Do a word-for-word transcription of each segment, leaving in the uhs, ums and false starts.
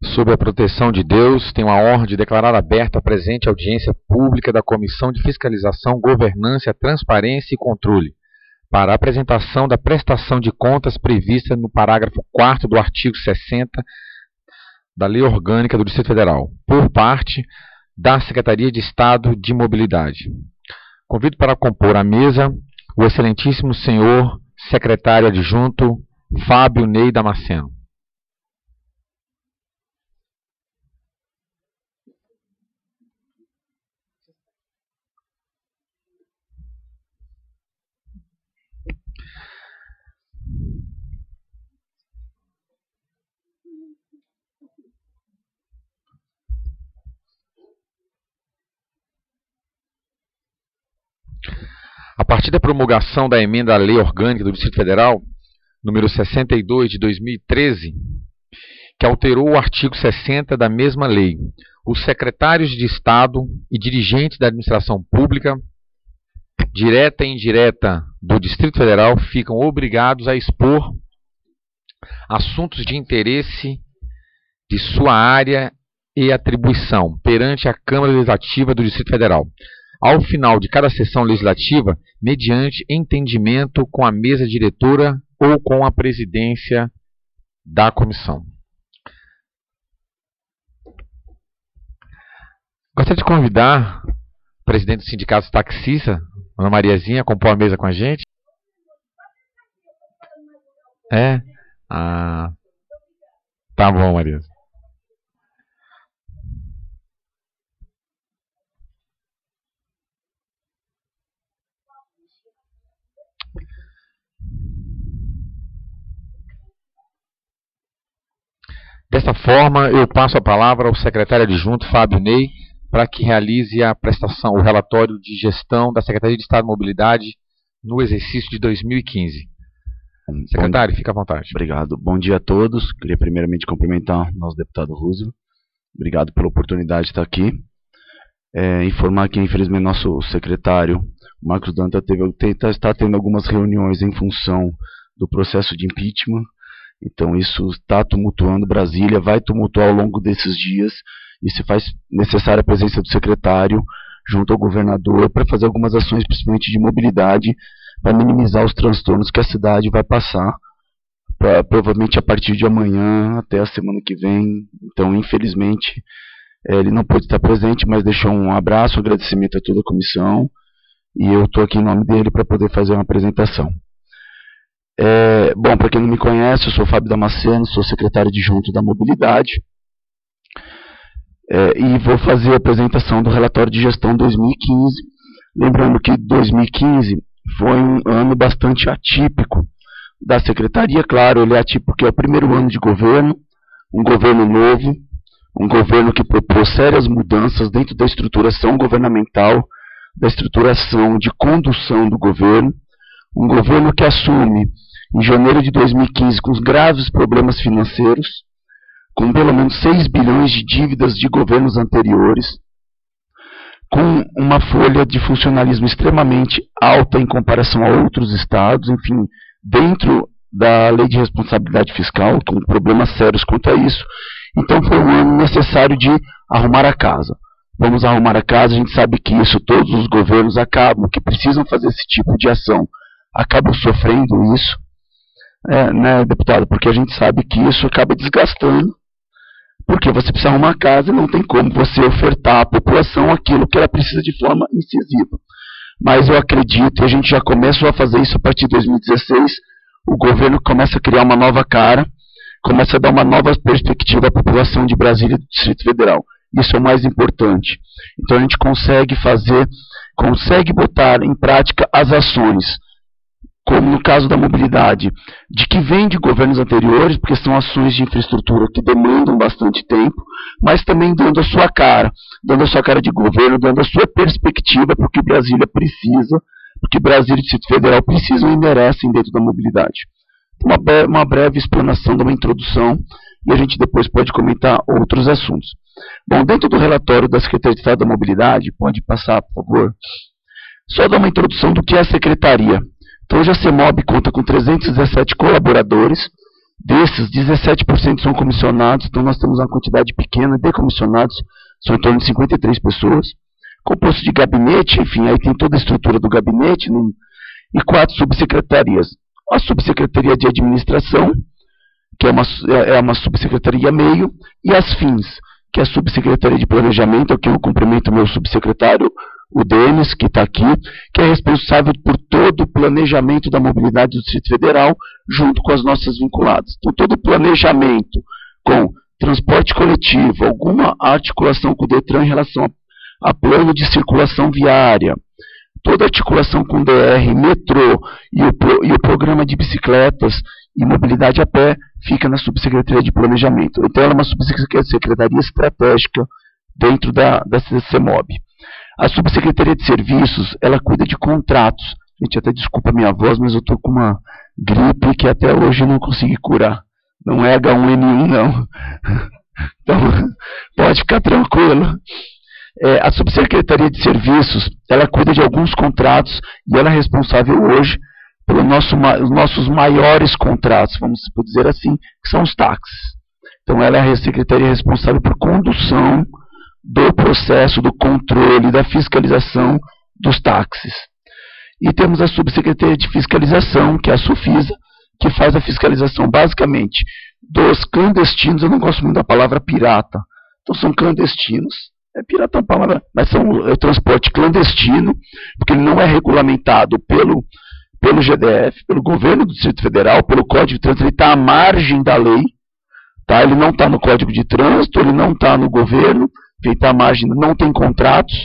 Sob a proteção de Deus, tenho a honra de declarar aberta a presente audiência pública da Comissão de Fiscalização, Governança, Transparência e Controle, para a apresentação da prestação de contas prevista no parágrafo quarto do artigo sessenta da Lei Orgânica do Distrito Federal, por parte da Secretaria de Estado de Mobilidade. Convido para compor a mesa o excelentíssimo senhor secretário adjunto Fábio Ney Damasceno. A partir da promulgação da emenda à Lei Orgânica do Distrito Federal, número sessenta e dois de dois mil e treze, que alterou o artigo sessenta da mesma lei, os secretários de Estado e dirigentes da administração pública, direta e indireta do Distrito Federal, ficam obrigados a expor assuntos de interesse de sua área e atribuição perante a Câmara Legislativa do Distrito Federal, ao final de cada sessão legislativa, mediante entendimento com a mesa diretora ou com a presidência da comissão. Gostaria de convidar o presidente do Sindicato Taxista, Ana Mariazinha, a compor a mesa com a gente. É? Ah, tá bom, Maria. Dessa forma, eu passo a palavra ao secretário adjunto Fábio Ney para que realize a prestação, o relatório de gestão da Secretaria de Estado de Mobilidade no exercício de dois mil e quinze. Secretário, fica à vontade. Obrigado. Bom dia a todos. Queria primeiramente cumprimentar o nosso deputado Roosevelt. Obrigado pela oportunidade de estar aqui. É, informar que, infelizmente, nosso secretário, Marcos Danta, teve, está tendo algumas reuniões em função do processo de impeachment. Então isso está tumultuando Brasília, vai tumultuar ao longo desses dias e se faz necessária a presença do secretário junto ao governador para fazer algumas ações, principalmente de mobilidade, para minimizar os transtornos que a cidade vai passar, pra, provavelmente a partir de amanhã até a semana que vem. Então, infelizmente, é, ele não pôde estar presente, mas deixou um abraço, um agradecimento a toda a comissão e eu estou aqui em nome dele para poder fazer uma apresentação. É, bom, para quem não me conhece, eu sou Fábio Damasceno, sou secretário adjunto da Mobilidade é, e vou fazer a apresentação do relatório de gestão dois mil e quinze. Lembrando que dois mil e quinze foi um ano bastante atípico da Secretaria. Claro, ele é atípico porque é o primeiro ano de governo, um governo novo, um governo que propôs sérias mudanças dentro da estruturação governamental, da estruturação de condução do governo. Um governo que assume em janeiro de dois mil e quinze com os graves problemas financeiros, com pelo menos seis bilhões de dívidas de governos anteriores, com uma folha de funcionalismo extremamente alta em comparação a outros estados, enfim, dentro da lei de responsabilidade fiscal, com problemas sérios quanto a isso. Então foi um ano necessário de arrumar a casa. Vamos arrumar a casa, a gente sabe que isso todos os governos acabam, que precisam fazer esse tipo de ação, acabam sofrendo isso, é, né, deputado? Porque a gente sabe que isso acaba desgastando, porque você precisa arrumar a casa e não tem como você ofertar à população aquilo que ela precisa de forma incisiva. Mas eu acredito, e a gente já começou a fazer isso a partir de dois mil e dezesseis, o governo começa a criar uma nova cara, começa a dar uma nova perspectiva à população de Brasília e do Distrito Federal. Isso é o mais importante. Então a gente consegue fazer, consegue botar em prática as ações, como no caso da mobilidade, de que vem de governos anteriores, porque são ações de infraestrutura que demandam bastante tempo, mas também dando a sua cara, dando a sua cara de governo, dando a sua perspectiva para o que Brasília precisa, porque Brasília e o Distrito Federal precisam e merecem dentro da mobilidade. Uma, bre uma breve explanação, de uma introdução, e a gente depois pode comentar outros assuntos. Bom, dentro do relatório da Secretaria de Estado da Mobilidade, pode passar, por favor, só dar uma introdução do que é a Secretaria. Então, hoje a CEMOB conta com trezentos e dezessete colaboradores, Desses, dezessete por cento são comissionados, então nós temos uma quantidade pequena de comissionados, são em torno de cinquenta e três pessoas. Composto de gabinete, enfim, aí tem toda a estrutura do gabinete, né, e quatro subsecretarias. A subsecretaria de administração, que é uma, é uma subsecretaria meio, e as fins, que é a subsecretaria de planejamento, aqui eu cumprimento o meu subsecretário, o Denis, que está aqui, que é responsável por todo o planejamento da mobilidade do Distrito Federal, junto com as nossas vinculadas. Então, todo o planejamento com transporte coletivo, alguma articulação com o DETRAN em relação a, a plano de circulação viária, toda a articulação com o D R, metrô e o, e o programa de bicicletas e mobilidade a pé, fica na subsecretaria de planejamento. Então, ela é uma subsecretaria estratégica dentro da, da CEMOB. A subsecretaria de serviços, ela cuida de contratos. Gente, até desculpa a minha voz, mas eu estou com uma gripe que até hoje eu não consegui curar. Não é H um N um, não. Então, pode ficar tranquilo. É, a subsecretaria de serviços, ela cuida de alguns contratos e ela é responsável hoje pelos nosso, nossos maiores contratos, vamos dizer assim, que são os táxis. Então, ela é a secretaria responsável por condução do processo, do controle, da fiscalização dos táxis. E temos a subsecretaria de fiscalização, que é a SUFISA, que faz a fiscalização, basicamente, dos clandestinos. Eu não gosto muito da palavra pirata. Então, são clandestinos. É pirata é uma palavra, mas são, é o transporte clandestino, porque ele não é regulamentado pelo, pelo G D F, pelo governo do Distrito Federal, pelo Código de Trânsito. Ele está à margem da lei. Tá? Ele não está no Código de Trânsito, ele não está no governo. Feita a margem, não tem contratos,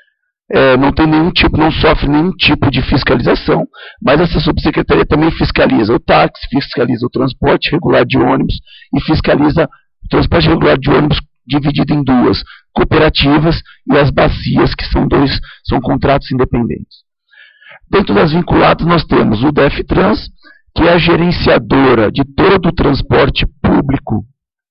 é, não tem nenhum tipo, não sofre nenhum tipo de fiscalização, mas essa subsecretaria também fiscaliza o táxi, fiscaliza o transporte regular de ônibus e fiscaliza o transporte regular de ônibus dividido em duas, cooperativas e as bacias, que são dois, são contratos independentes. Dentro das vinculadas nós temos o DEFTRANS, que é a gerenciadora de todo o transporte público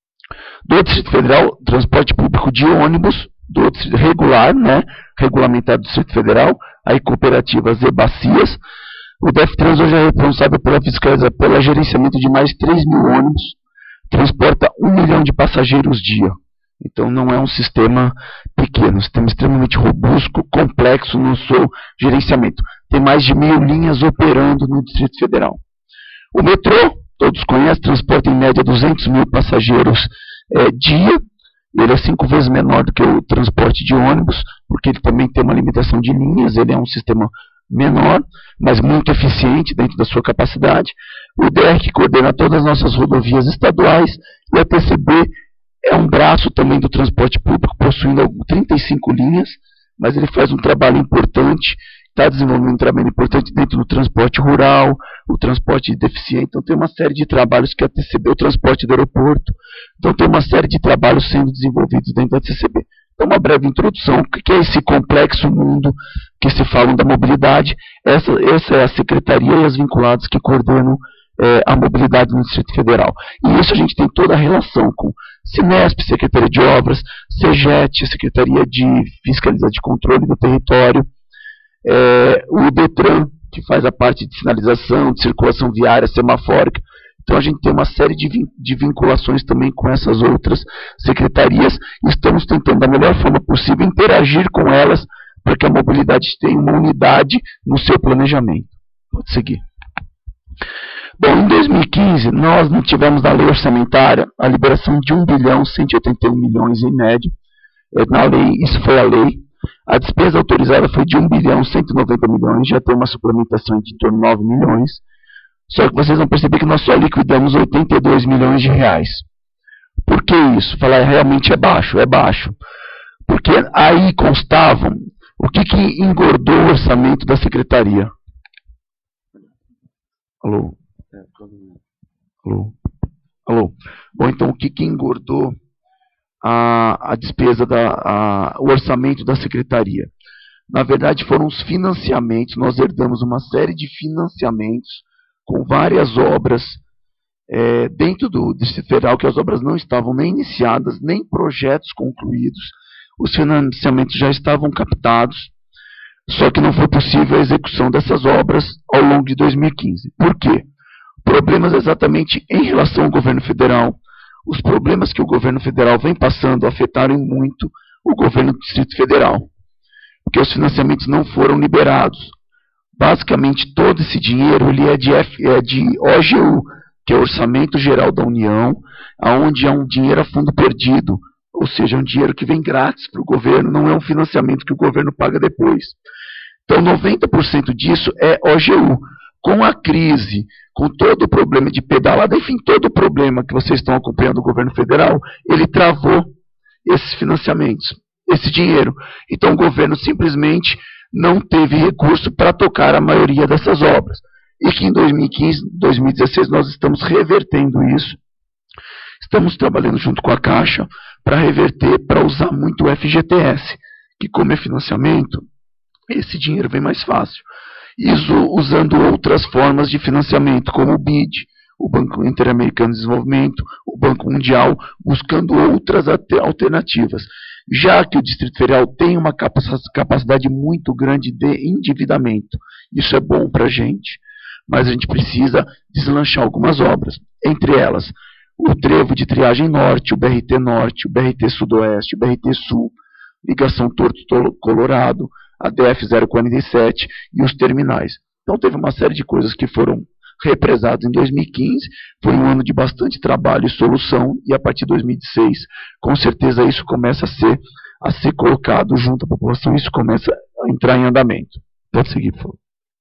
do Distrito Federal, transporte público de ônibus, do distrito regular, né, regulamentado do Distrito Federal, aí cooperativas e bacias. O DEFTRANS hoje é responsável pela fiscalização, pelo gerenciamento de mais de três mil ônibus, transporta um milhão de passageiros dia. Então não é um sistema pequeno, um sistema extremamente robusto, complexo no seu gerenciamento. Tem mais de mil linhas operando no Distrito Federal. O metrô, todos conhecem, transporta em média duzentos mil passageiros é, dia. Ele é cinco vezes menor do que o transporte de ônibus, porque ele também tem uma limitação de linhas, ele é um sistema menor, mas muito eficiente dentro da sua capacidade. O D R, que coordena todas as nossas rodovias estaduais, e a T C B é um braço também do transporte público, possuindo trinta e cinco linhas, mas ele faz um trabalho importante, está desenvolvendo um trabalho importante dentro do transporte rural, o transporte deficiente. Então tem uma série de trabalhos que a T C B, o transporte do aeroporto, então tem uma série de trabalhos sendo desenvolvidos dentro da T C B. Então uma breve introdução, o que é esse complexo mundo que se fala da mobilidade. Essa, essa é a secretaria e as vinculadas que coordenam é, a mobilidade no Distrito Federal. E isso a gente tem toda a relação com Sinesp, Secretaria de Obras, SEGET, Secretaria de Fiscalização de Controle do Território, É, o DETRAN, que faz a parte de sinalização, de circulação viária, semafórica. Então a gente tem uma série de, vin de vinculações também com essas outras secretarias e estamos tentando da melhor forma possível interagir com elas para que a mobilidade tenha uma unidade no seu planejamento. Pode seguir. Bom, em dois mil e quinze, nós não tivemos na lei orçamentária a liberação de um bilhão cento e oitenta e um milhões em média. É, na lei, isso foi a lei. A despesa autorizada foi de um bilhão cento e noventa milhões, já tem uma suplementação de em torno de nove milhões. Só que vocês vão perceber que nós só liquidamos oitenta e dois milhões de reais. Por que isso? Falar realmente é baixo, é baixo. Porque aí constavam o que, que engordou o orçamento da secretaria. Alô? Alô? Alô? Bom, então o que, que engordou A, a despesa, da, a, o orçamento da secretaria? Na verdade foram os financiamentos. Nós herdamos uma série de financiamentos com várias obras é, dentro do Distrito Federal, que as obras não estavam nem iniciadas, nem projetos concluídos. Os financiamentos já estavam captados, só que não foi possível a execução dessas obras ao longo de dois mil e quinze. Por quê? problemas exatamente em relação ao governo federal. Os problemas que o governo federal vem passando afetaram muito o governo do Distrito Federal, porque os financiamentos não foram liberados. Basicamente, todo esse dinheiro ele é, de F, é de O G U, que é o Orçamento Geral da União, onde é um dinheiro a fundo perdido, ou seja, um dinheiro que vem grátis para o governo, não é um financiamento que o governo paga depois. Então, noventa por cento disso é O G U. Com a crise, com todo o problema de pedalada, enfim, todo o problema que vocês estão acompanhando do governo federal, ele travou esses financiamentos, esse dinheiro. Então, o governo simplesmente não teve recurso para tocar a maioria dessas obras. E que em dois mil e quinze, dois mil e dezesseis, nós estamos revertendo isso. Estamos trabalhando junto com a Caixa para reverter, para usar muito o F G T S, que como é financiamento, esse dinheiro vem mais fácil. Isso usando outras formas de financiamento, como o B I D, o Banco Interamericano de Desenvolvimento, o Banco Mundial, buscando outras alternativas. Já que o Distrito Federal tem uma capacidade muito grande de endividamento. Isso é bom para a gente, mas a gente precisa deslanchar algumas obras. Entre elas, o Trevo de Triagem Norte, o B R T Norte, o B R T Sudoeste, o B R T Sul, Ligação Torto-Colorado, a D F zero quarenta e sete e os terminais. Então teve uma série de coisas que foram represadas em dois mil e quinze, foi um ano de bastante trabalho e solução, e a partir de dois mil e dezesseis, com certeza isso começa a ser, a ser colocado junto à população, isso começa a entrar em andamento. Pode seguir, por favor.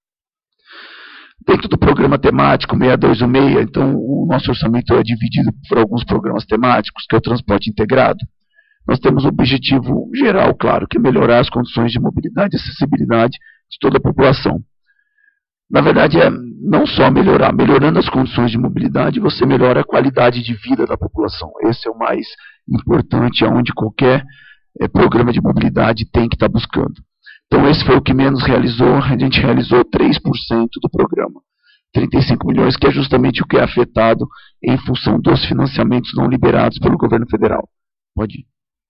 Dentro do programa temático seis dois um seis, então o nosso orçamento é dividido por alguns programas temáticos, que é o transporte integrado. Nós temos o objetivo geral, claro, que é melhorar as condições de mobilidade e acessibilidade de toda a população. Na verdade, é não só melhorar, melhorando as condições de mobilidade, você melhora a qualidade de vida da população. Esse é o mais importante, é onde qualquer é, programa de mobilidade tem que estar buscando. Então, esse foi o que menos realizou, a gente realizou três por cento do programa, trinta e cinco milhões, que é justamente o que é afetado em função dos financiamentos não liberados pelo governo federal. Pode ir.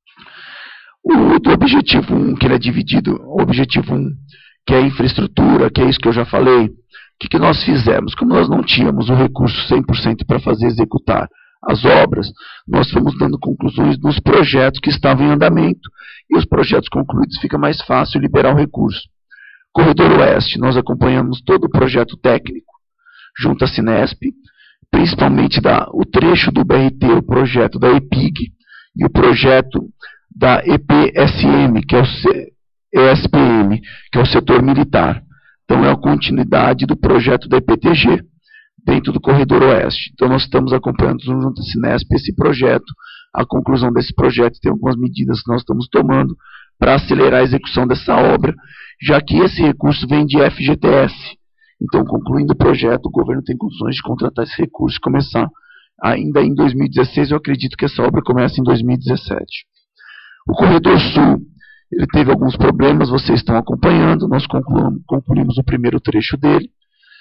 O do objetivo um, que ele é dividido, o objetivo um, que é a infraestrutura, que é isso que eu já falei, o que, que nós fizemos? Como nós não tínhamos o recurso cem por cento para fazer executar as obras, nós fomos dando conclusões nos projetos que estavam em andamento, e os projetos concluídos fica mais fácil liberar o recurso. Corredor Oeste, nós acompanhamos todo o projeto técnico, junto à Cinesp, principalmente da, o trecho do B R T, o projeto da E P I G, e o projeto da E P S M, que é o E S P M, que é o setor militar. Então, é a continuidade do projeto da E P T G, dentro do Corredor Oeste. Então, nós estamos acompanhando junto à Cinesp esse projeto, a conclusão desse projeto, tem algumas medidas que nós estamos tomando para acelerar a execução dessa obra, já que esse recurso vem de F G T S. Então, concluindo o projeto, o governo tem condições de contratar esse recurso e começar ainda em dois mil e dezesseis, eu acredito que essa obra começa em dois mil e dezessete. O Corredor Sul, ele teve alguns problemas, vocês estão acompanhando, nós concluímos, concluímos o primeiro trecho dele.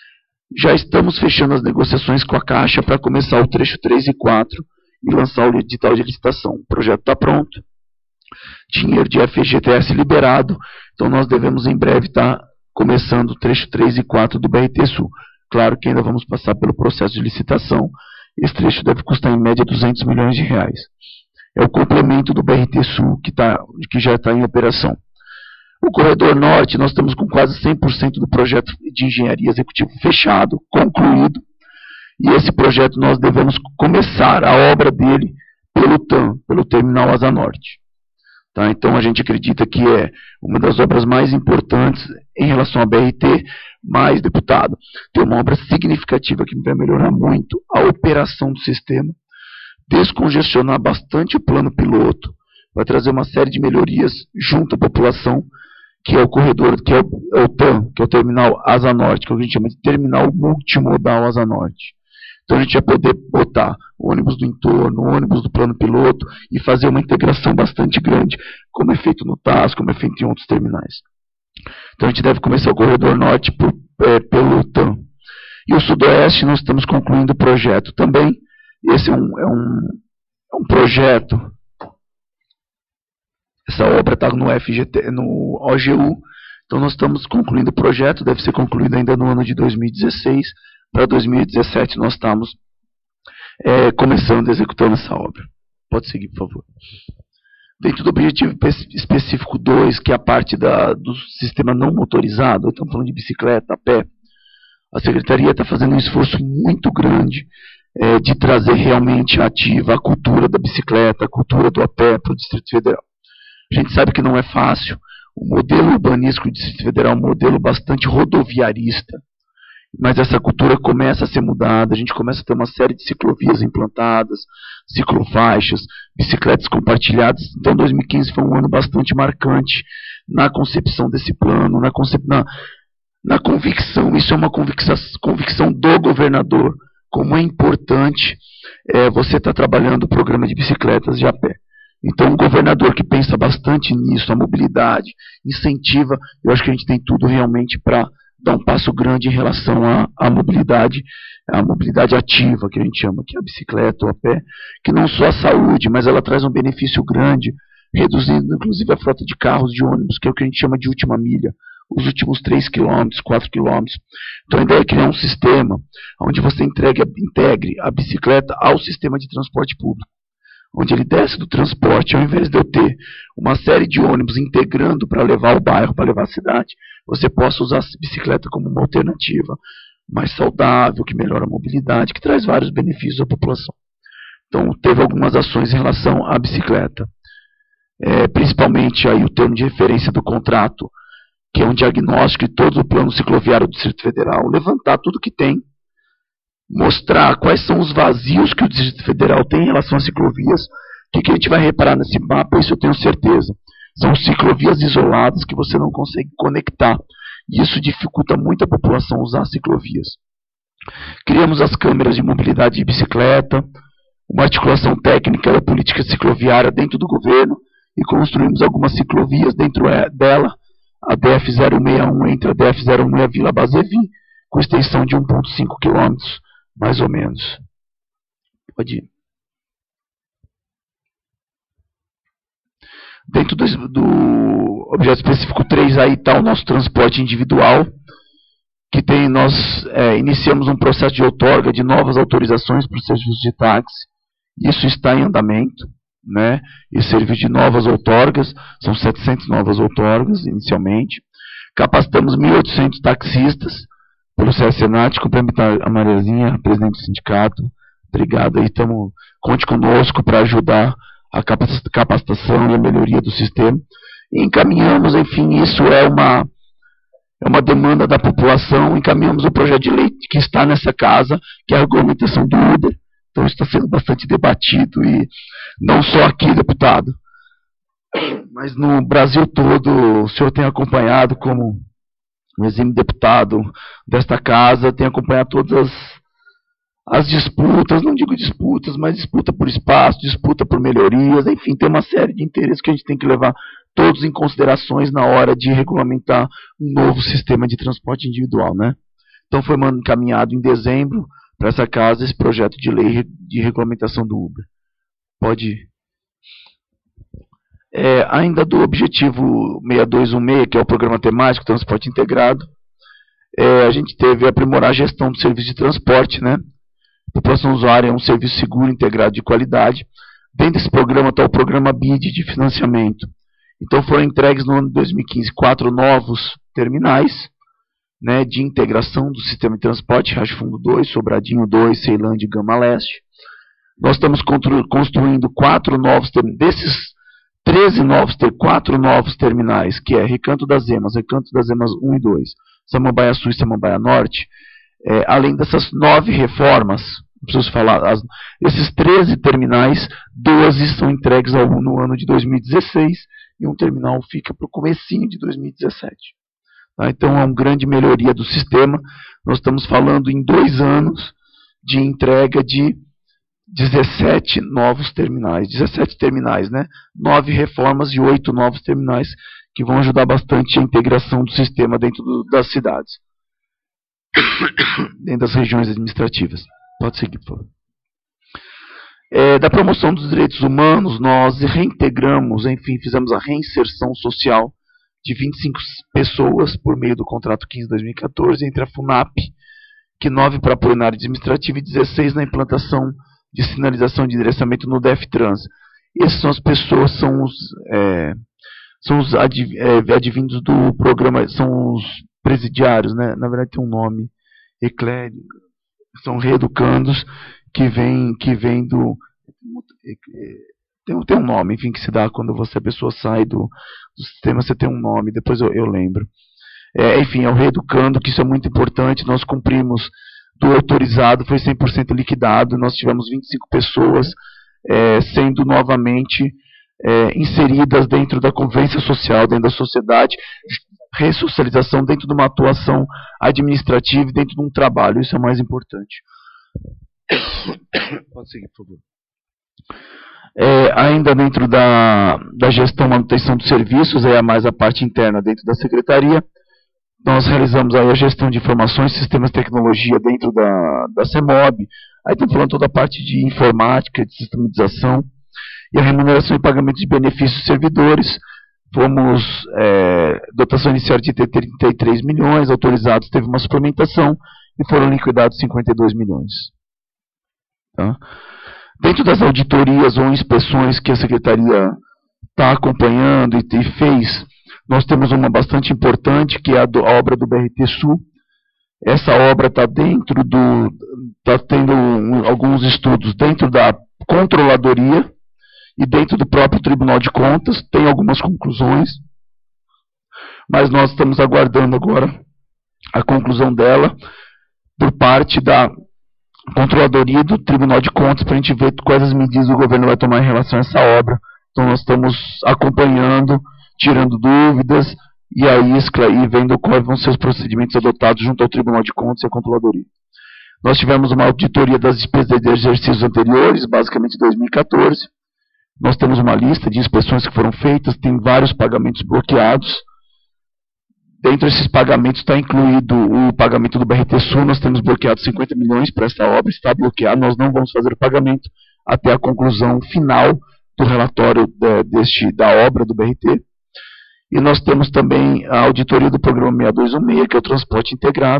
Já estamos fechando as negociações com a Caixa para começar o trecho três e quatro e lançar o edital de licitação. O projeto está pronto, dinheiro de F G T S liberado, então nós devemos em breve estar começando o trecho três e quatro do B R T Sul. Claro que ainda vamos passar pelo processo de licitação, esse trecho deve custar em média duzentos milhões de reais. É o complemento do B R T Sul que, tá, que já está em operação. O Corredor Norte, nós estamos com quase cem por cento do projeto de engenharia executivo fechado, concluído, e esse projeto nós devemos começar a obra dele pelo T A M, pelo Terminal Asa Norte. Tá? Então a gente acredita que é uma das obras mais importantes em relação ao B R T, mas, deputado, tem uma obra significativa que vai melhorar muito a operação do sistema, descongestionar bastante o plano piloto, vai trazer uma série de melhorias junto à população, que é o corredor, que é o, é o T A M, que é o Terminal Asa Norte, que a gente chama de Terminal Multimodal Asa Norte. Então a gente vai poder botar o ônibus do entorno, o ônibus do plano piloto e fazer uma integração bastante grande, como é feito no T A S, como é feito em outros terminais. Então a gente deve começar o Corredor Norte por, é, pelo T A M. E o Sudoeste nós estamos concluindo o projeto também. Esse é um, é um, é um projeto, essa obra está no F G T, no O G U, então nós estamos concluindo o projeto, deve ser concluído ainda no ano de dois mil e dezesseis, para dois mil e dezessete nós estamos é, começando, executando essa obra. Pode seguir, por favor. Dentro do objetivo específico dois, que é a parte da, do sistema não motorizado, estamos falando de bicicleta, a pé, a Secretaria está fazendo um esforço muito grande é, de trazer realmente ativa a cultura da bicicleta, a cultura do a pé para o Distrito Federal. A gente sabe que não é fácil. O modelo urbanístico do Distrito Federal é um modelo bastante rodoviarista, mas essa cultura começa a ser mudada, a gente começa a ter uma série de ciclovias implantadas, ciclofaixas, bicicletas compartilhadas. Então dois mil e quinze foi um ano bastante marcante na concepção desse plano, na, concep... na, na convicção, isso é uma convicção, convicção do governador, como é importante é, você estar tá trabalhando o programa de bicicletas de a pé. Então um governador que pensa bastante nisso, a mobilidade, incentiva, eu acho que a gente tem tudo realmente para dar um passo grande em relação à, à mobilidade, a mobilidade ativa, que a gente chama, que é a bicicleta ou a pé, que não só a saúde, mas ela traz um benefício grande, reduzindo inclusive a frota de carros, de ônibus, que é o que a gente chama de última milha, os últimos três quilômetros, quatro quilômetros. Então a ideia é criar um sistema onde você entregue, integre a bicicleta ao sistema de transporte público, onde ele desce do transporte, ao invés de eu ter uma série de ônibus integrando para levar o bairro, para levar a cidade, você possa usar a bicicleta como uma alternativa mais saudável, que melhora a mobilidade, que traz vários benefícios à população. Então, teve algumas ações em relação à bicicleta. É, principalmente aí o termo de referência do contrato, que é um diagnóstico de todo o plano cicloviário do Distrito Federal, levantar tudo que tem, mostrar quais são os vazios que o Distrito Federal tem em relação às ciclovias. O que, que a gente vai reparar nesse mapa, isso eu tenho certeza. São ciclovias isoladas que você não consegue conectar. E isso dificulta muito a população usar as ciclovias. Criamos as câmeras de mobilidade de bicicleta, uma articulação técnica da política cicloviária dentro do governo, e construímos algumas ciclovias dentro dela, a D F zero seis um entre a D F zero um e a Vila Basevi, com extensão de um vírgula cinco quilômetros, mais ou menos. Pode ir. Dentro do, do objeto específico três, aí está o nosso transporte individual, que tem, nós é, iniciamos um processo de outorga de novas autorizações para os serviços de táxi. Isso está em andamento, né? E serviço de novas outorgas, são setecentas novas outorgas inicialmente. Capacitamos mil e oitocentos taxistas pelo C S Senat, cumprimentar a Mariazinha, presidente do sindicato. Obrigado aí, tamo, conte conosco para ajudar a capacitação e a melhoria do sistema. E encaminhamos, enfim, isso é uma, é uma demanda da população, encaminhamos o projeto de lei que está nessa casa, que é a regulamentação do Uber. Então isso está sendo bastante debatido, e não só aqui, deputado, mas no Brasil todo. O senhor tem acompanhado como um exímio deputado desta casa, tem acompanhado todas as as disputas, não digo disputas, mas disputa por espaço, disputa por melhorias, enfim, tem uma série de interesses que a gente tem que levar todos em considerações na hora de regulamentar um novo sistema de transporte individual, né? Então foi encaminhado em dezembro para essa casa esse projeto de lei de regulamentação do Uber. Pode ir. É, ainda do objetivo seis dois um seis, que é o programa temático transporte integrado, é, a gente teve aprimorar a gestão do serviço de transporte, né? A população usuária é um serviço seguro, integrado de qualidade. Dentro desse programa está o programa B I D de financiamento. Então foram entregues no ano de dois mil e quinze quatro novos terminais, né, de integração do sistema de transporte, Riacho Fundo dois, Sobradinho dois, Ceilândia e Gama Leste. Nós estamos construindo quatro novos terminais. Desses treze novos, ter quatro novos terminais, que é Recanto das Emas, Recanto das Emas um e dois, Samambaia Sul e Samambaia Norte. É, além dessas nove reformas, não preciso falar, as, esses treze terminais, doze são entregues ao, no ano de dois mil e dezesseis, e um terminal fica para o comecinho de dois mil e dezessete. Tá? Então é uma grande melhoria do sistema. Nós estamos falando em dois anos de entrega de dezessete novos terminais, dezessete terminais, né? nove reformas e oito novos terminais, que vão ajudar bastante a integração do sistema dentro do, das cidades, dentro das regiões administrativas. Pode seguir, por favor. É, da promoção dos direitos humanos, nós reintegramos, enfim, fizemos a reinserção social de vinte e cinco pessoas por meio do contrato quinze de dois mil e quatorze entre a FUNAP que nove para apoio na área administrativa e dezesseis na implantação de sinalização de endereçamento no DEFTRANS. Essas são as pessoas, são os, é, são os adv, é, advindos do programa, são os presidiários, né? Na verdade tem um nome, ecléricos, são reeducandos, que vem, que vem do... Tem, tem um nome, enfim, que se dá quando você, a pessoa sai do, do sistema, você tem um nome, depois eu, eu lembro. É, enfim, é o reeducando, que isso é muito importante. Nós cumprimos do autorizado, foi cem por cento liquidado, nós tivemos vinte e cinco pessoas é, sendo novamente é, inseridas dentro da convivência social, dentro da sociedade, ressocialização dentro de uma atuação administrativa, dentro de um trabalho, isso é o mais importante. Pode seguir, por favor. É, ainda dentro da, da gestão e manutenção dos serviços, é mais a parte interna dentro da secretaria, nós realizamos aí a gestão de informações, sistemas de tecnologia dentro da, da CEMOB, aí estamos falando toda a parte de informática, de sistematização, e a remuneração e pagamento de benefícios dos servidores. Fomos, é, dotação inicial de trinta e três milhões, autorizados teve uma suplementação, e foram liquidados cinquenta e dois milhões. Tá? Dentro das auditorias ou inspeções que a Secretaria está acompanhando e, e fez, nós temos uma bastante importante, que é a, do, a obra do B R T Sul. Essa obra está dentro do... está tendo um, alguns estudos dentro da controladoria e dentro do próprio Tribunal de Contas, tem algumas conclusões, mas nós estamos aguardando agora a conclusão dela por parte da Controladoria do Tribunal de Contas, para a gente ver quais as medidas o governo vai tomar em relação a essa obra. Então nós estamos acompanhando, tirando dúvidas, e aí e vendo quais vão ser os procedimentos adotados junto ao Tribunal de Contas e à Controladoria. Nós tivemos uma auditoria das despesas de exercícios anteriores, basicamente dois mil e quatorze. Nós temos uma lista de inspeções que foram feitas, tem vários pagamentos bloqueados. Dentro desses pagamentos está incluído o pagamento do B R T Sul, nós temos bloqueado cinquenta milhões para essa obra, está bloqueado, nós não vamos fazer o pagamento até a conclusão final do relatório de, deste, da obra do B R T. E nós temos também a auditoria do programa seis dois um seis, que é o transporte integrado.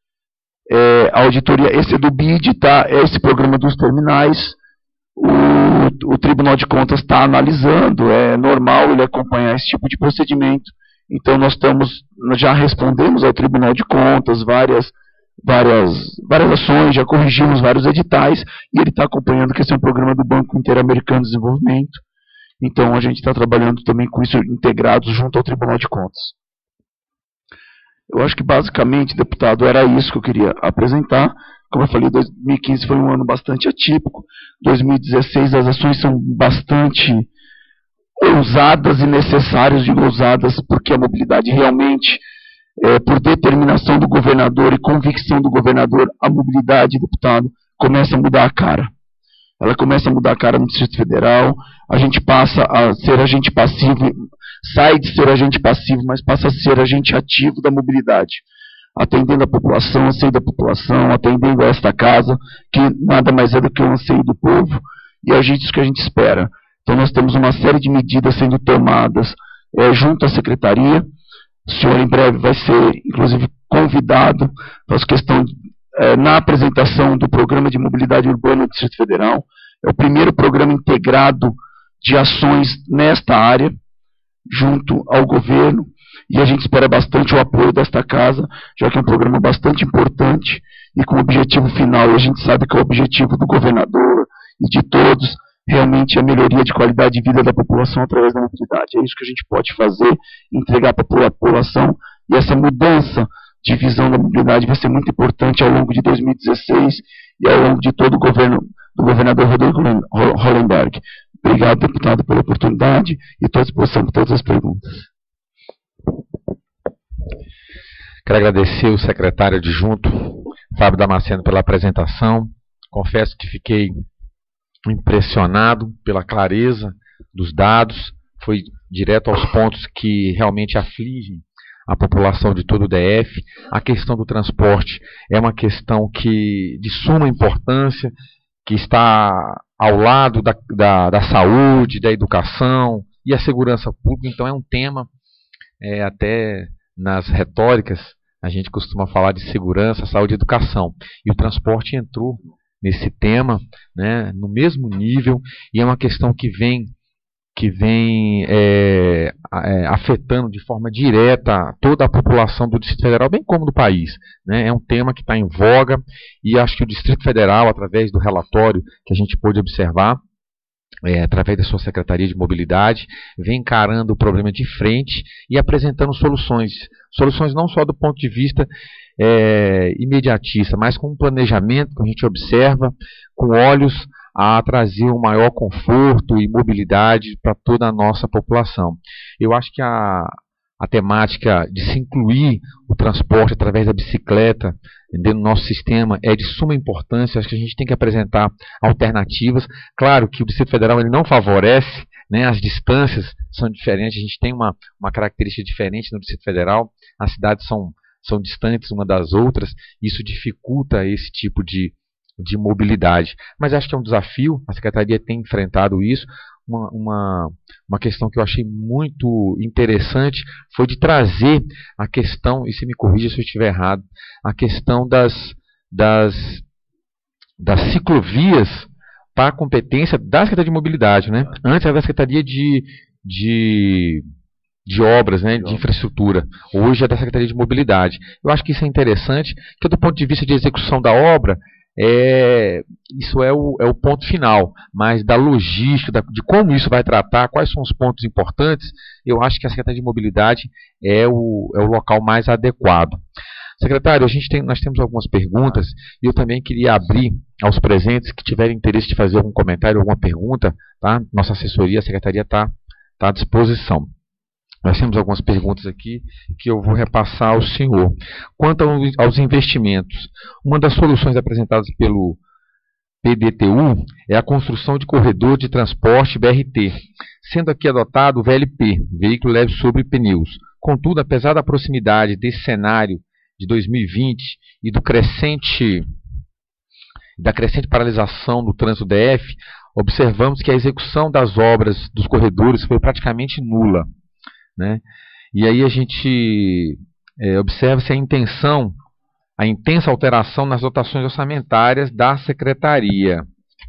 É, a auditoria, esse é do B I D, tá? É esse programa dos terminais. O, o Tribunal de Contas está analisando, é normal ele acompanhar esse tipo de procedimento. Então nós estamos, nós já respondemos ao Tribunal de Contas várias, várias, várias ações, já corrigimos vários editais, e ele está acompanhando que esse é um programa do Banco Interamericano de Desenvolvimento. Então a gente está trabalhando também com isso integrados junto ao Tribunal de Contas. Eu acho que basicamente, deputado, era isso que eu queria apresentar. Como eu falei, dois mil e quinze foi um ano bastante atípico. dois mil e dezesseis as ações são bastante ousadas e necessárias, digo ousadas, porque a mobilidade realmente, é, por determinação do governador e convicção do governador, a mobilidade, deputado, começa a mudar a cara. Ela começa a mudar a cara no Distrito Federal, a gente passa a ser agente passivo, sai de ser agente passivo, mas passa a ser agente ativo da mobilidade, atendendo a população, anseio da população, atendendo a esta casa, que nada mais é do que o anseio do povo, e é isso que a gente espera. Então nós temos uma série de medidas sendo tomadas é, junto à Secretaria. O senhor em breve vai ser, inclusive, convidado para a questão é, na apresentação do Programa de Mobilidade Urbana do Distrito Federal. É o primeiro programa integrado de ações nesta área, junto ao governo, e a gente espera bastante o apoio desta casa, já que é um programa bastante importante e com o objetivo final, a gente sabe que é o objetivo do governador e de todos, realmente a melhoria de qualidade de vida da população através da mobilidade. É isso que a gente pode fazer, entregar para a população, e essa mudança de visão da mobilidade vai ser muito importante ao longo de dois mil e dezesseis e ao longo de todo o governo do governador Rodrigo Hollenberg. Obrigado, deputado, pela oportunidade e estou à disposição para todas as perguntas. Quero agradecer o secretário adjunto, Fábio Damasceno, pela apresentação. Confesso que fiquei impressionado pela clareza dos dados, foi direto aos pontos que realmente afligem a população de todo o D F. A questão do transporte é uma questão que de suma importância, que está ao lado da, da, da saúde, da educação e a segurança pública. Então é um tema, é, até nas retóricas a gente costuma falar de segurança, saúde e educação. E o transporte entrou nesse tema, né, no mesmo nível, e é uma questão que vem, que vem é, é, afetando de forma direta toda a população do Distrito Federal, bem como do país, né? É um tema que está em voga, e acho que o Distrito Federal, através do relatório que a gente pôde observar, É, através da sua Secretaria de Mobilidade, vem encarando o problema de frente e apresentando soluções. Soluções não só do ponto de vista é, imediatista, mas com um planejamento que a gente observa com olhos a trazer um maior conforto e mobilidade para toda a nossa população. Eu acho que a, a temática de se incluir o transporte através da bicicleta dentro do nosso sistema é de suma importância. Acho que a gente tem que apresentar alternativas. Claro que o Distrito Federal ele não favorece, né, as distâncias são diferentes, a gente tem uma, uma característica diferente no Distrito Federal, as cidades são, são distantes uma das outras, isso dificulta esse tipo de, de mobilidade. Mas acho que é um desafio, a Secretaria tem enfrentado isso. Uma, uma, uma questão que eu achei muito interessante foi de trazer a questão, e se me corrija se eu estiver errado, a questão das, das, das ciclovias para a competência da Secretaria de Mobilidade, né? Antes era da Secretaria de, de, de Obras, né? De Infraestrutura. Hoje é da Secretaria de Mobilidade. Eu acho que isso é interessante, porque do ponto de vista de execução da obra, É, isso é o, é o ponto final, mas da logística, da, de como isso vai tratar, quais são os pontos importantes, eu acho que a Secretaria de Mobilidade é o, é o local mais adequado. Secretário, a gente tem, nós temos algumas perguntas e eu também queria abrir aos presentes que tiverem interesse de fazer algum comentário, alguma pergunta, tá? Nossa assessoria, a Secretaria está tá à disposição. Nós temos algumas perguntas aqui que eu vou repassar ao senhor. Quanto aos investimentos, uma das soluções apresentadas pelo P D T U é a construção de corredor de transporte B R T, sendo aqui adotado o V L P, veículo leve sobre pneus. Contudo, apesar da proximidade desse cenário de dois mil e vinte e do crescente, da crescente paralisação do trânsito D F, observamos que a execução das obras dos corredores foi praticamente nula. Né? E aí a gente é, observa-se a intenção, a intensa alteração nas dotações orçamentárias da Secretaria.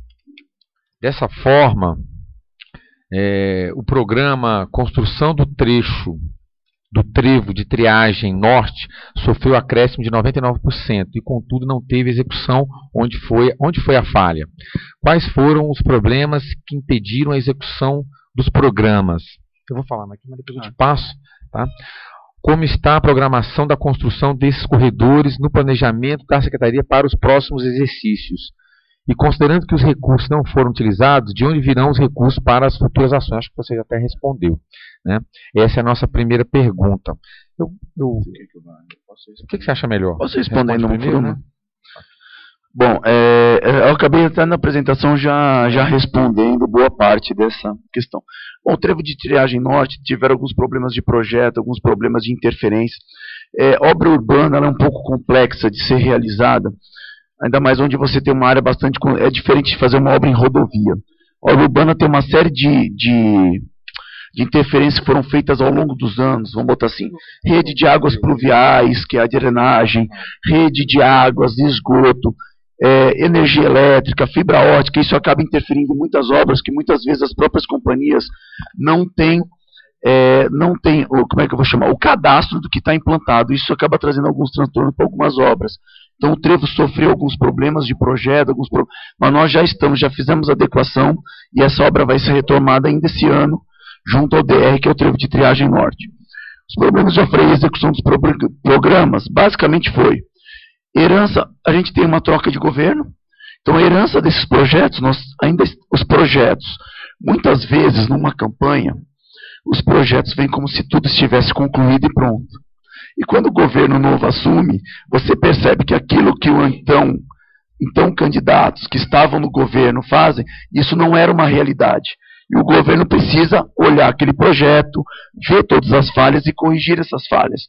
Dessa forma, é, o programa Construção do Trecho do Trevo de Triagem Norte sofreu acréscimo de noventa e nove por cento e, contudo, não teve execução. Onde foi, onde foi a falha? Quais foram os problemas que impediram a execução dos programas? Eu vou falar aqui, mas depois eu te passo. Tá? Como está a programação da construção desses corredores no planejamento da Secretaria para os próximos exercícios? E considerando que os recursos não foram utilizados, de onde virão os recursos para as futuras ações? Acho que você já até respondeu. Né? Essa é a nossa primeira pergunta. Eu, eu, o que, que você acha melhor? Posso responder no primeiro, né? Bom, é, eu acabei até na apresentação já, já respondendo boa parte dessa questão. Bom, o Trevo de Triagem Norte tiveram alguns problemas de projeto, alguns problemas de interferência. É, obra urbana ela é um pouco complexa de ser realizada, ainda mais onde você tem uma área bastante... É diferente de fazer uma obra em rodovia. A obra urbana tem uma série de, de, de interferências que foram feitas ao longo dos anos. Vamos botar assim, rede de águas pluviais, que é a drenagem, rede de águas, de esgoto, É, energia elétrica, fibra ótica. Isso acaba interferindo em muitas obras que muitas vezes as próprias companhias não têm, é, não têm o, como é que eu vou chamar, o cadastro do que está implantado. Isso acaba trazendo alguns transtornos para algumas obras. Então o Trevo sofreu alguns problemas de projeto, alguns pro... mas nós já estamos, já fizemos adequação e essa obra vai ser retomada ainda esse ano, junto ao D R, que é o Trevo de Triagem Norte. Os problemas de freio e execução dos pro programas, basicamente foi herança. A gente tem uma troca de governo, então a herança desses projetos, nós ainda os projetos, muitas vezes numa campanha, os projetos vêm como se tudo estivesse concluído e pronto. E quando o governo novo assume, você percebe que aquilo que o então, então candidatos que estavam no governo fazem, isso não era uma realidade. E o governo precisa olhar aquele projeto, ver todas as falhas e corrigir essas falhas.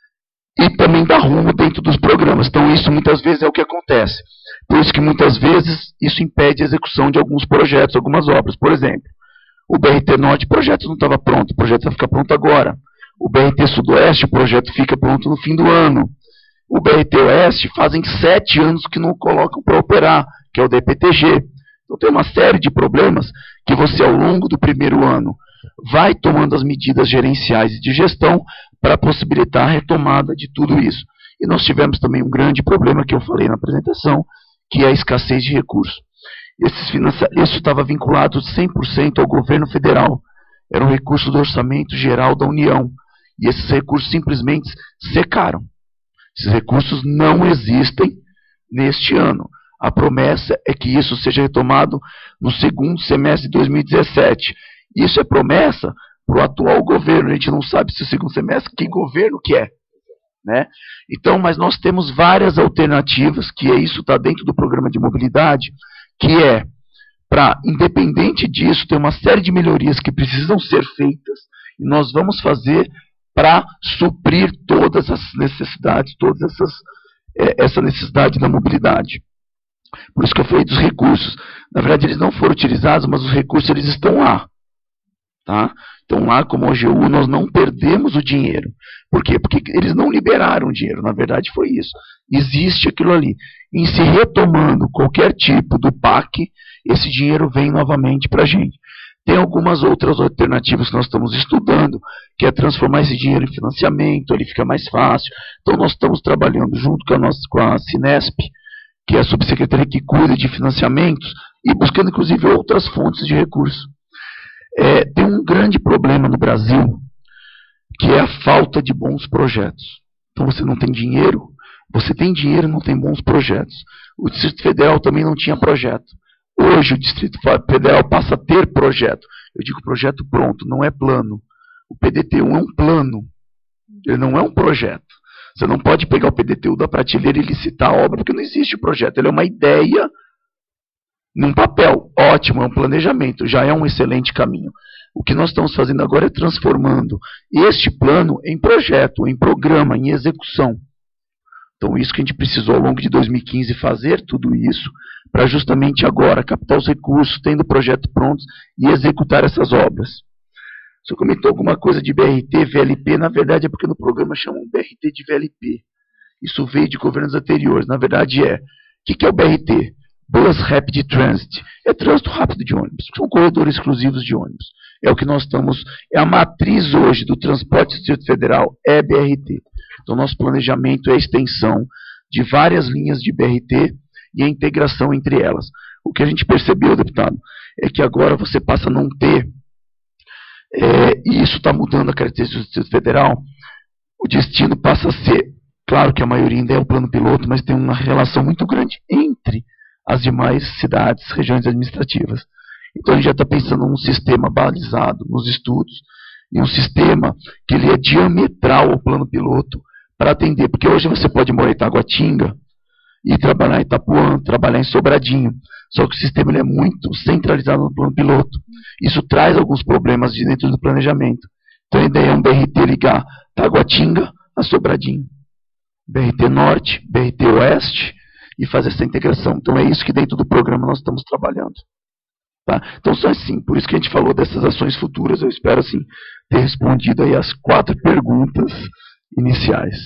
E também dar rumo dentro dos programas. Então isso muitas vezes é o que acontece. Por isso que muitas vezes isso impede a execução de alguns projetos, algumas obras. Por exemplo, o B R T Norte, o projeto não estava pronto, o projeto vai ficar pronto agora. O B R T Sudoeste, o projeto fica pronto no fim do ano. O B R T Oeste fazem sete anos que não colocam para operar, que é o D P T G. Então tem uma série de problemas que você, ao longo do primeiro ano, vai tomando as medidas gerenciais e de gestão para possibilitar a retomada de tudo isso. E nós tivemos também um grande problema que eu falei na apresentação, que é a escassez de recursos. Esses financia... Isso estava vinculado cem por cento ao governo federal. Era um recurso do orçamento geral da União. E esses recursos simplesmente secaram. Esses recursos não existem neste ano. A promessa é que isso seja retomado no segundo semestre de dois mil e dezessete. Isso é promessa para o atual governo. A gente não sabe se o segundo semestre, que governo que é. Né? Então, mas nós temos várias alternativas, que é isso está dentro do programa de mobilidade, que é, para, independente disso, tem uma série de melhorias que precisam ser feitas, e nós vamos fazer para suprir todas as necessidades, todas essas, é, essa necessidade da mobilidade. Por isso que eu falei dos recursos. Na verdade, eles não foram utilizados, mas os recursos eles estão lá. Tá? Então, lá como O G U, nós não perdemos o dinheiro. Por quê? Porque eles não liberaram o dinheiro. Na verdade, foi isso. Existe aquilo ali. Em se retomando qualquer tipo do P A C, esse dinheiro vem novamente para a gente. Tem algumas outras alternativas que nós estamos estudando, que é transformar esse dinheiro em financiamento, ele fica mais fácil. Então, nós estamos trabalhando junto com a, nossa, com a Cinesp, que é a subsecretaria que cuida de financiamentos, e buscando, inclusive, outras fontes de recursos. É, tem um grande problema no Brasil, que é a falta de bons projetos. Então você não tem dinheiro, você tem dinheiro e não tem bons projetos. O Distrito Federal também não tinha projeto. Hoje o Distrito Federal passa a ter projeto. Eu digo projeto pronto, não é plano. O P D T um é um plano, ele não é um projeto. Você não pode pegar o P D T U da prateleira e licitar a obra, porque não existe o projeto. Ele é uma ideia num papel. Ótimo, é um planejamento, já é um excelente caminho. O que nós estamos fazendo agora é transformando este plano em projeto, em programa, em execução. Então, isso que a gente precisou ao longo de dois mil e quinze fazer, tudo isso, para justamente agora captar os recursos, tendo o projeto prontos e executar essas obras. O senhor comentou alguma coisa de B R T, V L P, na verdade é porque no programa chamam B R T de V L P. Isso veio de governos anteriores. Na verdade é, o que, que é o B R T? Bus Rapid Transit. É trânsito rápido de ônibus. São corredores exclusivos de ônibus. É o que nós estamos, é a matriz hoje do transporte do Distrito Federal, é B R T. Então nosso planejamento é a extensão de várias linhas de B R T e a integração entre elas. O que a gente percebeu, deputado, é que agora você passa a não ter, é, e isso está mudando a característica do Distrito Federal, o destino passa a ser, claro que a maioria ainda é o plano piloto, mas tem uma relação muito grande entre as demais cidades, regiões administrativas. Então a gente já está pensando num sistema balizado nos estudos, e um sistema que ele é diametral ao plano piloto para atender, porque hoje você pode morar em Taguatinga e trabalhar em Itapuã, trabalhar em Sobradinho, só que o sistema ele é muito centralizado no plano piloto. Isso traz alguns problemas de dentro do planejamento. Então a ideia é um B R T ligar Taguatinga a Sobradinho, B R T Norte, B R T Oeste, e fazer essa integração. Então é isso que dentro do programa nós estamos trabalhando. Tá? Então só assim, por isso que a gente falou dessas ações futuras. Eu espero assim ter respondido aí as quatro perguntas iniciais.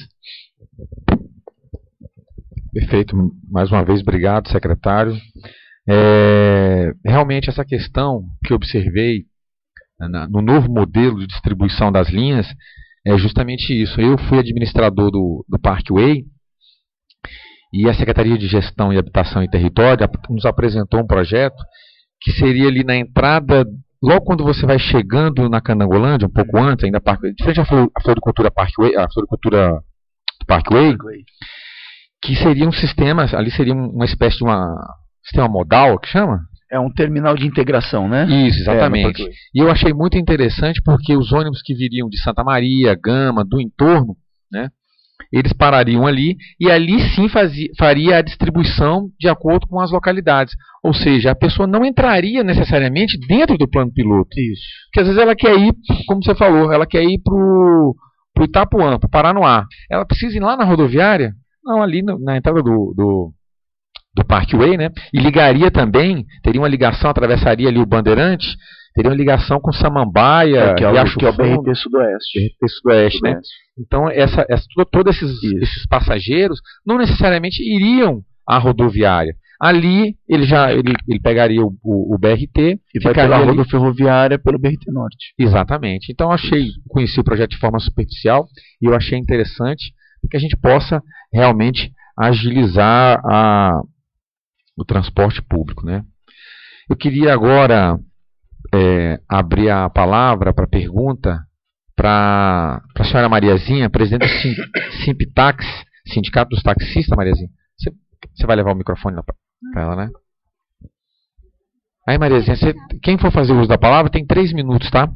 Perfeito, mais uma vez obrigado, secretário. É, realmente essa questão que eu observei na, no novo modelo de distribuição das linhas é justamente isso. Eu fui administrador do, do Parkway, e a Secretaria de Gestão e Habitação e Território nos apresentou um projeto que seria ali na entrada, logo quando você vai chegando na Canangolândia, um pouco antes, ainda de frente à floricultura Parkway, a floricultura do Parkway, que seria um sistema, ali seria uma espécie de uma sistema modal, que chama? É um terminal de integração, né? Isso, exatamente. É, e eu achei muito interessante porque os ônibus que viriam de Santa Maria, Gama, do entorno, né, eles parariam ali e ali sim fazia, faria a distribuição de acordo com as localidades. Ou seja, a pessoa não entraria necessariamente dentro do plano piloto. Isso. Porque às vezes ela quer ir, como você falou, ela quer ir para o Itapuã, para Paranoá. Ela precisa ir lá na rodoviária? Não, ali no, na entrada do, do, do Parkway, né? E ligaria também, teria uma ligação, atravessaria ali o Bandeirante, teria uma ligação com Samambaia, é, que é o, Riacho que é o B R T Fundo, Sudoeste. B R T Sudoeste, né? Sudoeste. Então, essa, essa, todos esses, esses passageiros não necessariamente iriam à rodoviária. Ali, ele já ele, ele pegaria o, o, o B R T e vai pela rodoferroviária pelo B R T Norte. Exatamente. Então, achei, conheci o projeto de forma superficial e eu achei interessante que a gente possa realmente agilizar a, o transporte público, né? Eu queria agora é, abrir a palavra para pergunta para a senhora Mariazinha, presidente do Simptax, Sindicato dos Taxistas. Mariazinha, você, você vai levar o microfone para ela, né? Aí, Mariazinha, você, quem for fazer uso da palavra tem três minutos, tá?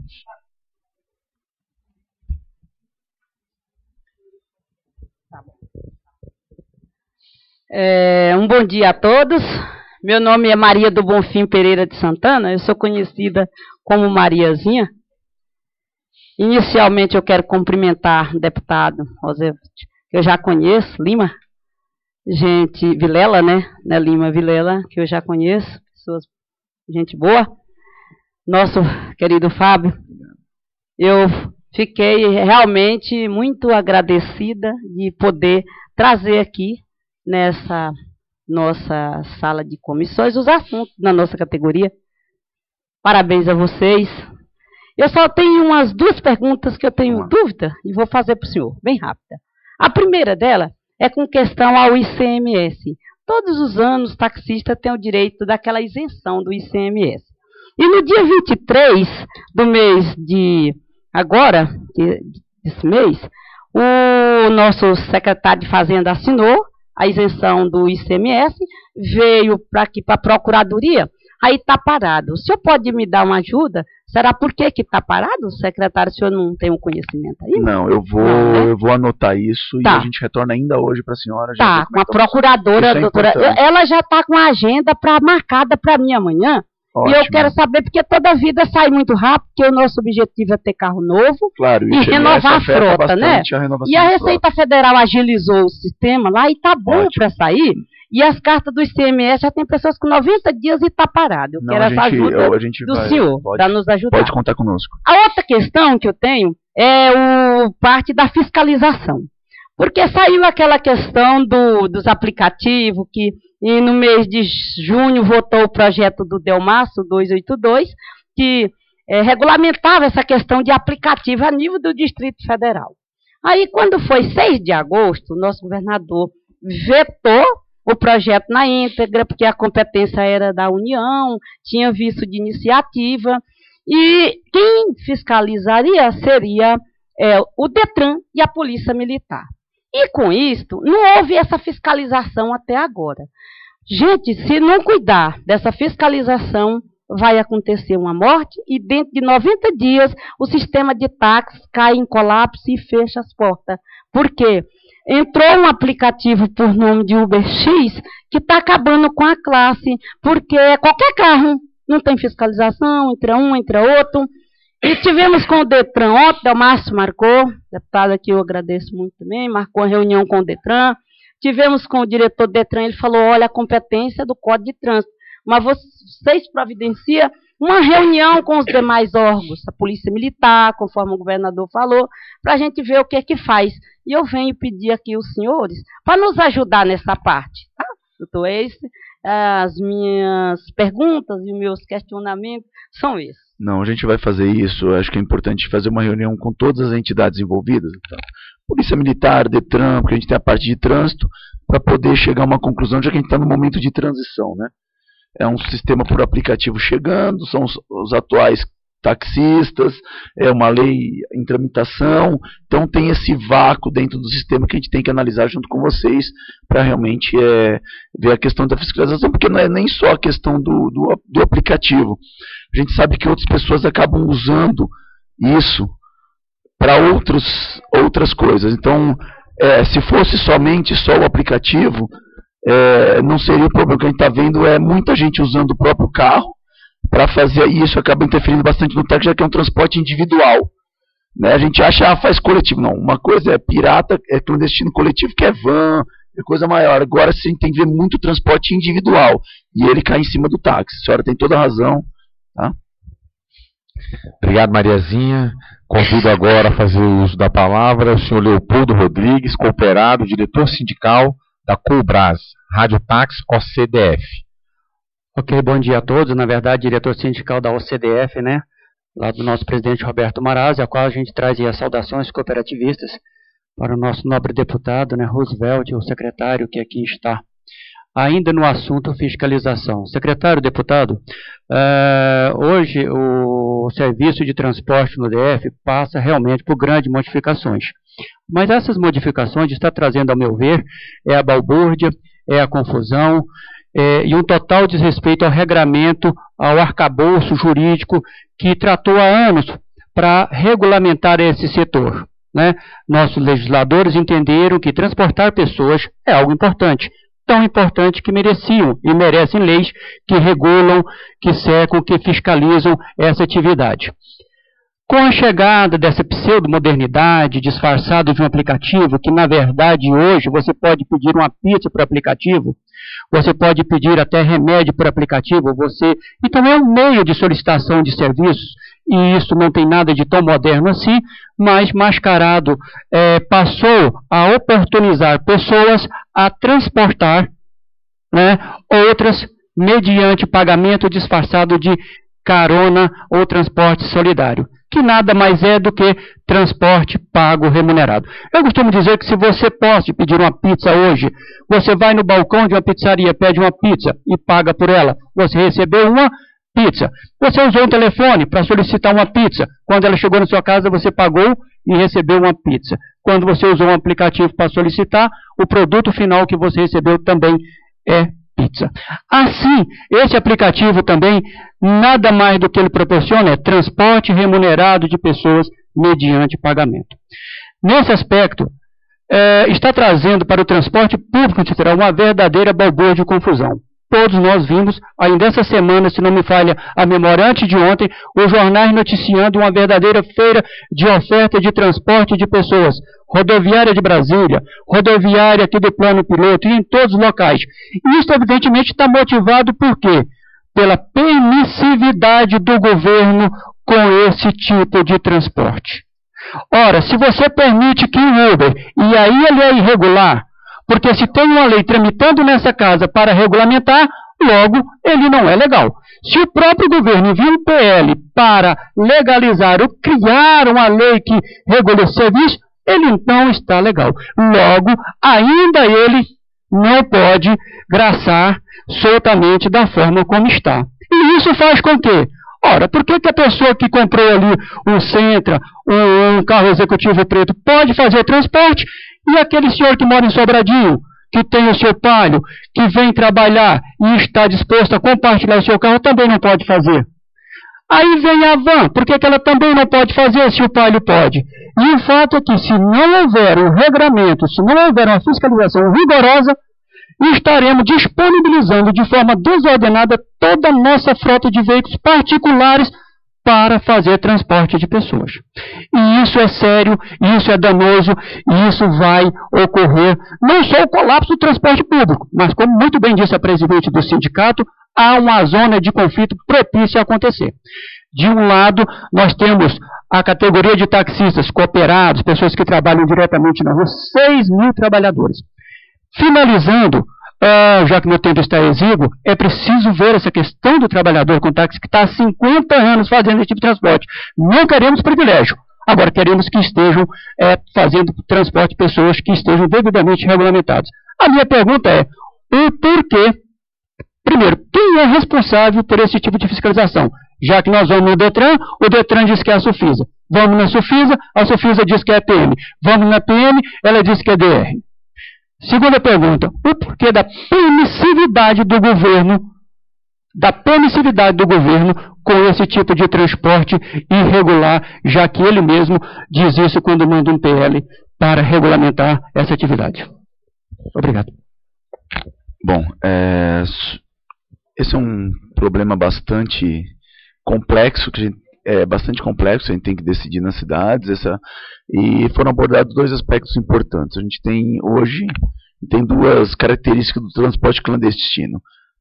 É, um bom dia a todos. Meu nome é Maria do Bonfim Pereira de Santana. Eu sou conhecida como Mariazinha. Inicialmente eu quero cumprimentar o deputado José, que eu já conheço, Lima. Gente, Vilela, né? né? Lima Vilela, que eu já conheço. Pessoas, gente boa. Nosso querido Fábio. Eu fiquei realmente muito agradecida de poder trazer aqui nessa nossa sala de comissões os assuntos da nossa categoria. Parabéns a vocês. Eu só tenho umas duas perguntas que eu tenho dúvida e vou fazer para o senhor, bem rápida. A primeira dela é com questão ao I C M S. Todos os anos, o taxista tem o direito daquela isenção do I C M S. E no dia vinte e três do mês de agora, desse mês, o nosso secretário de Fazenda assinou a isenção do I C M S, veio para aqui para a Procuradoria, aí está parado. O senhor pode me dar uma ajuda? Será por que está parado, secretário? O senhor não tem um conhecimento aí? Não, eu vou, não, né? eu vou anotar isso tá. E a gente retorna ainda hoje para a senhora. Tá, com a procuradora, é doutora. Ela já está com a agenda pra, marcada para mim amanhã. Ótimo. E eu quero saber, porque toda vida sai muito rápido, porque o nosso objetivo é ter carro novo, claro, e renovar a frota, né? A e a Receita Federal agilizou o sistema lá e está bom para sair. E as cartas do I C M S já tem pessoas com noventa dias e está parado. Eu Não, quero essa ajuda eu, a gente do vai, senhor para nos ajudar. Pode contar conosco. A outra questão que eu tenho é o parte da fiscalização. Porque saiu aquela questão do, dos aplicativos, que e no mês de junho votou o projeto do Delmaço duzentos e oitenta e dois, que é, regulamentava essa questão de aplicativo a nível do Distrito Federal. Aí, quando foi seis de agosto, o nosso governador vetou o projeto na íntegra, porque a competência era da União, tinha visto de iniciativa, e quem fiscalizaria seria é, o DETRAN e a Polícia Militar. E com isto, não houve essa fiscalização até agora. Gente, se não cuidar dessa fiscalização, vai acontecer uma morte e dentro de noventa dias o sistema de táxi cai em colapso e fecha as portas. Por quê? Entrou um aplicativo por nome de Uber X que está acabando com a classe, porque qualquer carro não tem fiscalização, entra um, entra outro. E tivemos com o DETRAN ontem, o Márcio marcou, deputado aqui eu agradeço muito também, marcou uma reunião com o DETRAN. Tivemos com o diretor do DETRAN, ele falou, olha, a competência do Código de Trânsito, mas vocês providenciam uma reunião com os demais órgãos, a Polícia Militar, conforme o governador falou, para a gente ver o que é que faz. E eu venho pedir aqui os senhores para nos ajudar nessa parte, tá? Doutor, esse, as minhas perguntas e os meus questionamentos são esses. Não, a gente vai fazer isso. Eu acho que é importante fazer uma reunião com todas as entidades envolvidas. Então, Polícia Militar, DETRAN, porque a gente tem a parte de trânsito, para poder chegar a uma conclusão, já que a gente está no momento de transição, né? É um sistema por aplicativo chegando, são os, os atuais taxistas, é uma lei em tramitação, então tem esse vácuo dentro do sistema que a gente tem que analisar junto com vocês para realmente é, ver a questão da fiscalização, porque não é nem só a questão do, do, do aplicativo. A gente sabe que outras pessoas acabam usando isso para outras coisas. Então, é, se fosse somente só o aplicativo, é, não seria o problema. O que a gente está vendo é muita gente usando o próprio carro para fazer, e isso acaba interferindo bastante no táxi, já que é um transporte individual. Né? A gente acha, ah, faz coletivo. Não, uma coisa é pirata, é clandestino, coletivo, que é van, é coisa maior. Agora sim tem que ver muito transporte individual, e ele cai em cima do táxi. A senhora tem toda a razão. Tá? Obrigado, Mariazinha. Convido agora a fazer o uso da palavra o senhor Leopoldo Rodrigues, cooperado, diretor sindical da Colbras, Rádio Táxi O C D F. Ok, bom dia a todos. Na verdade, diretor sindical da O C D F, né? Lá do nosso presidente Roberto Marazzi, a qual a gente traz aí as saudações cooperativistas para o nosso nobre deputado, né, Roosevelt, o secretário que aqui está. Ainda no assunto fiscalização. Secretário, deputado, uh, hoje o serviço de transporte no D F passa realmente por grandes modificações. Mas essas modificações está trazendo, ao meu ver, é a balbúrdia, é a confusão, é, e um total desrespeito ao regramento, ao arcabouço jurídico que tratou há anos para regulamentar esse setor. Né? Nossos legisladores entenderam que transportar pessoas é algo importante. Tão importante que mereciam e merecem leis que regulam, que secam, que fiscalizam essa atividade. Com a chegada dessa pseudo-modernidade disfarçada de um aplicativo, que na verdade hoje você pode pedir uma pizza por aplicativo, você pode pedir até remédio por aplicativo, você então é um meio de solicitação de serviços, e isso não tem nada de tão moderno assim, mas mascarado é, passou a oportunizar pessoas a transportar, né, outras mediante pagamento disfarçado de carona ou transporte solidário, que nada mais é do que transporte pago remunerado. Eu costumo dizer que se você pode pedir uma pizza hoje, você vai no balcão de uma pizzaria, pede uma pizza e paga por ela, você recebeu uma pizza. Você usou um telefone para solicitar uma pizza. Quando ela chegou na sua casa, você pagou e recebeu uma pizza. Quando você usou um aplicativo para solicitar, o produto final que você recebeu também é pizza. Assim, esse aplicativo também, nada mais do que ele proporciona é transporte remunerado de pessoas mediante pagamento. Nesse aspecto, é, está trazendo para o transporte público uma verdadeira balbúrdia de confusão. Todos nós vimos, ainda essa semana, se não me falha a memória, antes de ontem, os jornais noticiando uma verdadeira feira de oferta de transporte de pessoas. Rodoviária de Brasília, rodoviária aqui do Plano Piloto, e em todos os locais. E isso, evidentemente, está motivado por quê? Pela permissividade do governo com esse tipo de transporte. Ora, se você permite que o Uber, e aí ele é irregular, porque se tem uma lei tramitando nessa casa para regulamentar, logo ele não é legal. Se o próprio governo envia um P L para legalizar ou criar uma lei que regule esse serviço, ele então está legal. Logo, ainda ele não pode graçar soltamente da forma como está. E isso faz com que, ora, por que, que a pessoa que comprou ali um Sentra, um, um carro executivo preto, pode fazer transporte, e aquele senhor que mora em Sobradinho, que tem o seu palio, que vem trabalhar e está disposto a compartilhar o seu carro, também não pode fazer? Aí vem a van, por que, que ela também não pode fazer se o palio pode? E o fato é que se não houver um regramento, se não houver uma fiscalização rigorosa, estaremos disponibilizando de forma desordenada toda a nossa frota de veículos particulares para fazer transporte de pessoas. E isso é sério, isso é danoso, e isso vai ocorrer não só o colapso do transporte público, mas, como muito bem disse a presidente do sindicato, há uma zona de conflito propícia a acontecer. De um lado, nós temos a categoria de taxistas cooperados, pessoas que trabalham diretamente na rua, seis mil trabalhadores. Finalizando, Uh, já que meu tempo está exíguo, é preciso ver essa questão do trabalhador com táxi que está há cinquenta anos fazendo esse tipo de transporte. Não queremos privilégio. Agora queremos que estejam é, fazendo transporte de pessoas que estejam devidamente regulamentadas. A minha pergunta é, o porquê? Primeiro, quem é responsável por esse tipo de fiscalização? Já que nós vamos no Detran, o Detran diz que é a Sufisa. Vamos na Sufisa, a Sufisa diz que é a P M. Vamos na P M, ela diz que é D R. Segunda pergunta, o porquê da permissividade do governo, da permissividade do governo com esse tipo de transporte irregular, já que ele mesmo diz isso quando manda um P L para regulamentar essa atividade. Obrigado. Bom, é, esse é um problema bastante complexo, que a gente, é bastante complexo, a gente tem que decidir nas cidades, essa, e foram abordados dois aspectos importantes. A gente tem hoje tem duas características do transporte clandestino.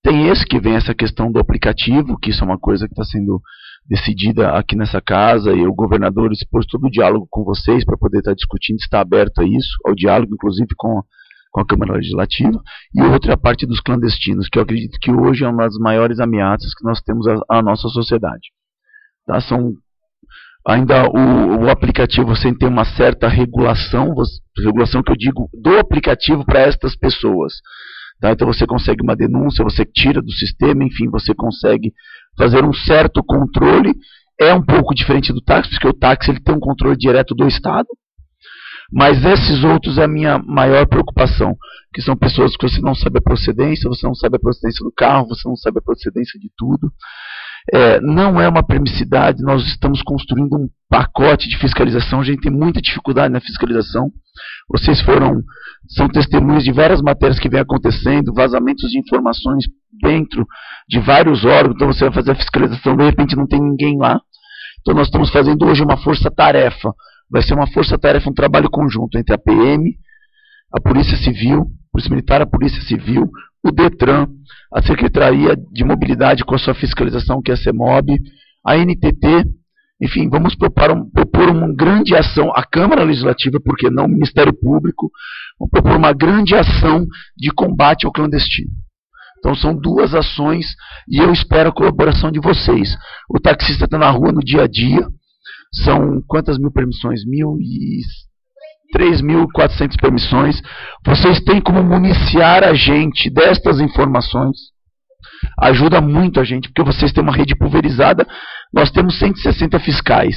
Tem esse que vem essa questão do aplicativo, que isso é uma coisa que está sendo decidida aqui nessa casa, e o governador expôs todo o diálogo com vocês para poder estar tá discutindo, está aberto a isso, ao diálogo, inclusive com, com a Câmara Legislativa. E outra é a parte dos clandestinos, que eu acredito que hoje é uma das maiores ameaças que nós temos à, à nossa sociedade. Tá? São ainda o, o aplicativo sem ter uma certa regulação, regulação que eu digo do aplicativo para estas pessoas. Tá? Então você consegue uma denúncia, você tira do sistema, enfim, você consegue fazer um certo controle. É um pouco diferente do táxi, porque o táxi ele tem um controle direto do Estado, mas esses outros é a minha maior preocupação, que são pessoas que você não sabe a procedência, você não sabe a procedência do carro, você não sabe a procedência de tudo. É, não é uma permissividade, nós estamos construindo um pacote de fiscalização, a gente tem muita dificuldade na fiscalização. Vocês foram, são testemunhas de várias matérias que vem acontecendo, vazamentos de informações dentro de vários órgãos, então você vai fazer a fiscalização, de repente não tem ninguém lá. Então nós estamos fazendo hoje uma força-tarefa, vai ser uma força-tarefa, um trabalho conjunto entre a P M, a Polícia Civil, a Polícia Militar, a Polícia Civil, o DETRAN, a Secretaria de Mobilidade com a sua fiscalização, que é a CEMOB, a N T T, enfim, vamos propor, um, propor uma grande ação, a Câmara Legislativa, porque não o Ministério Público, vamos propor uma grande ação de combate ao clandestino. Então são duas ações e eu espero a colaboração de vocês. O taxista está na rua no dia a dia, são quantas mil permissões? Mil e... três mil e quatrocentas permissões. Vocês têm como municiar a gente destas informações. Ajuda muito a gente, porque vocês têm uma rede pulverizada. Nós temos cento e sessenta fiscais.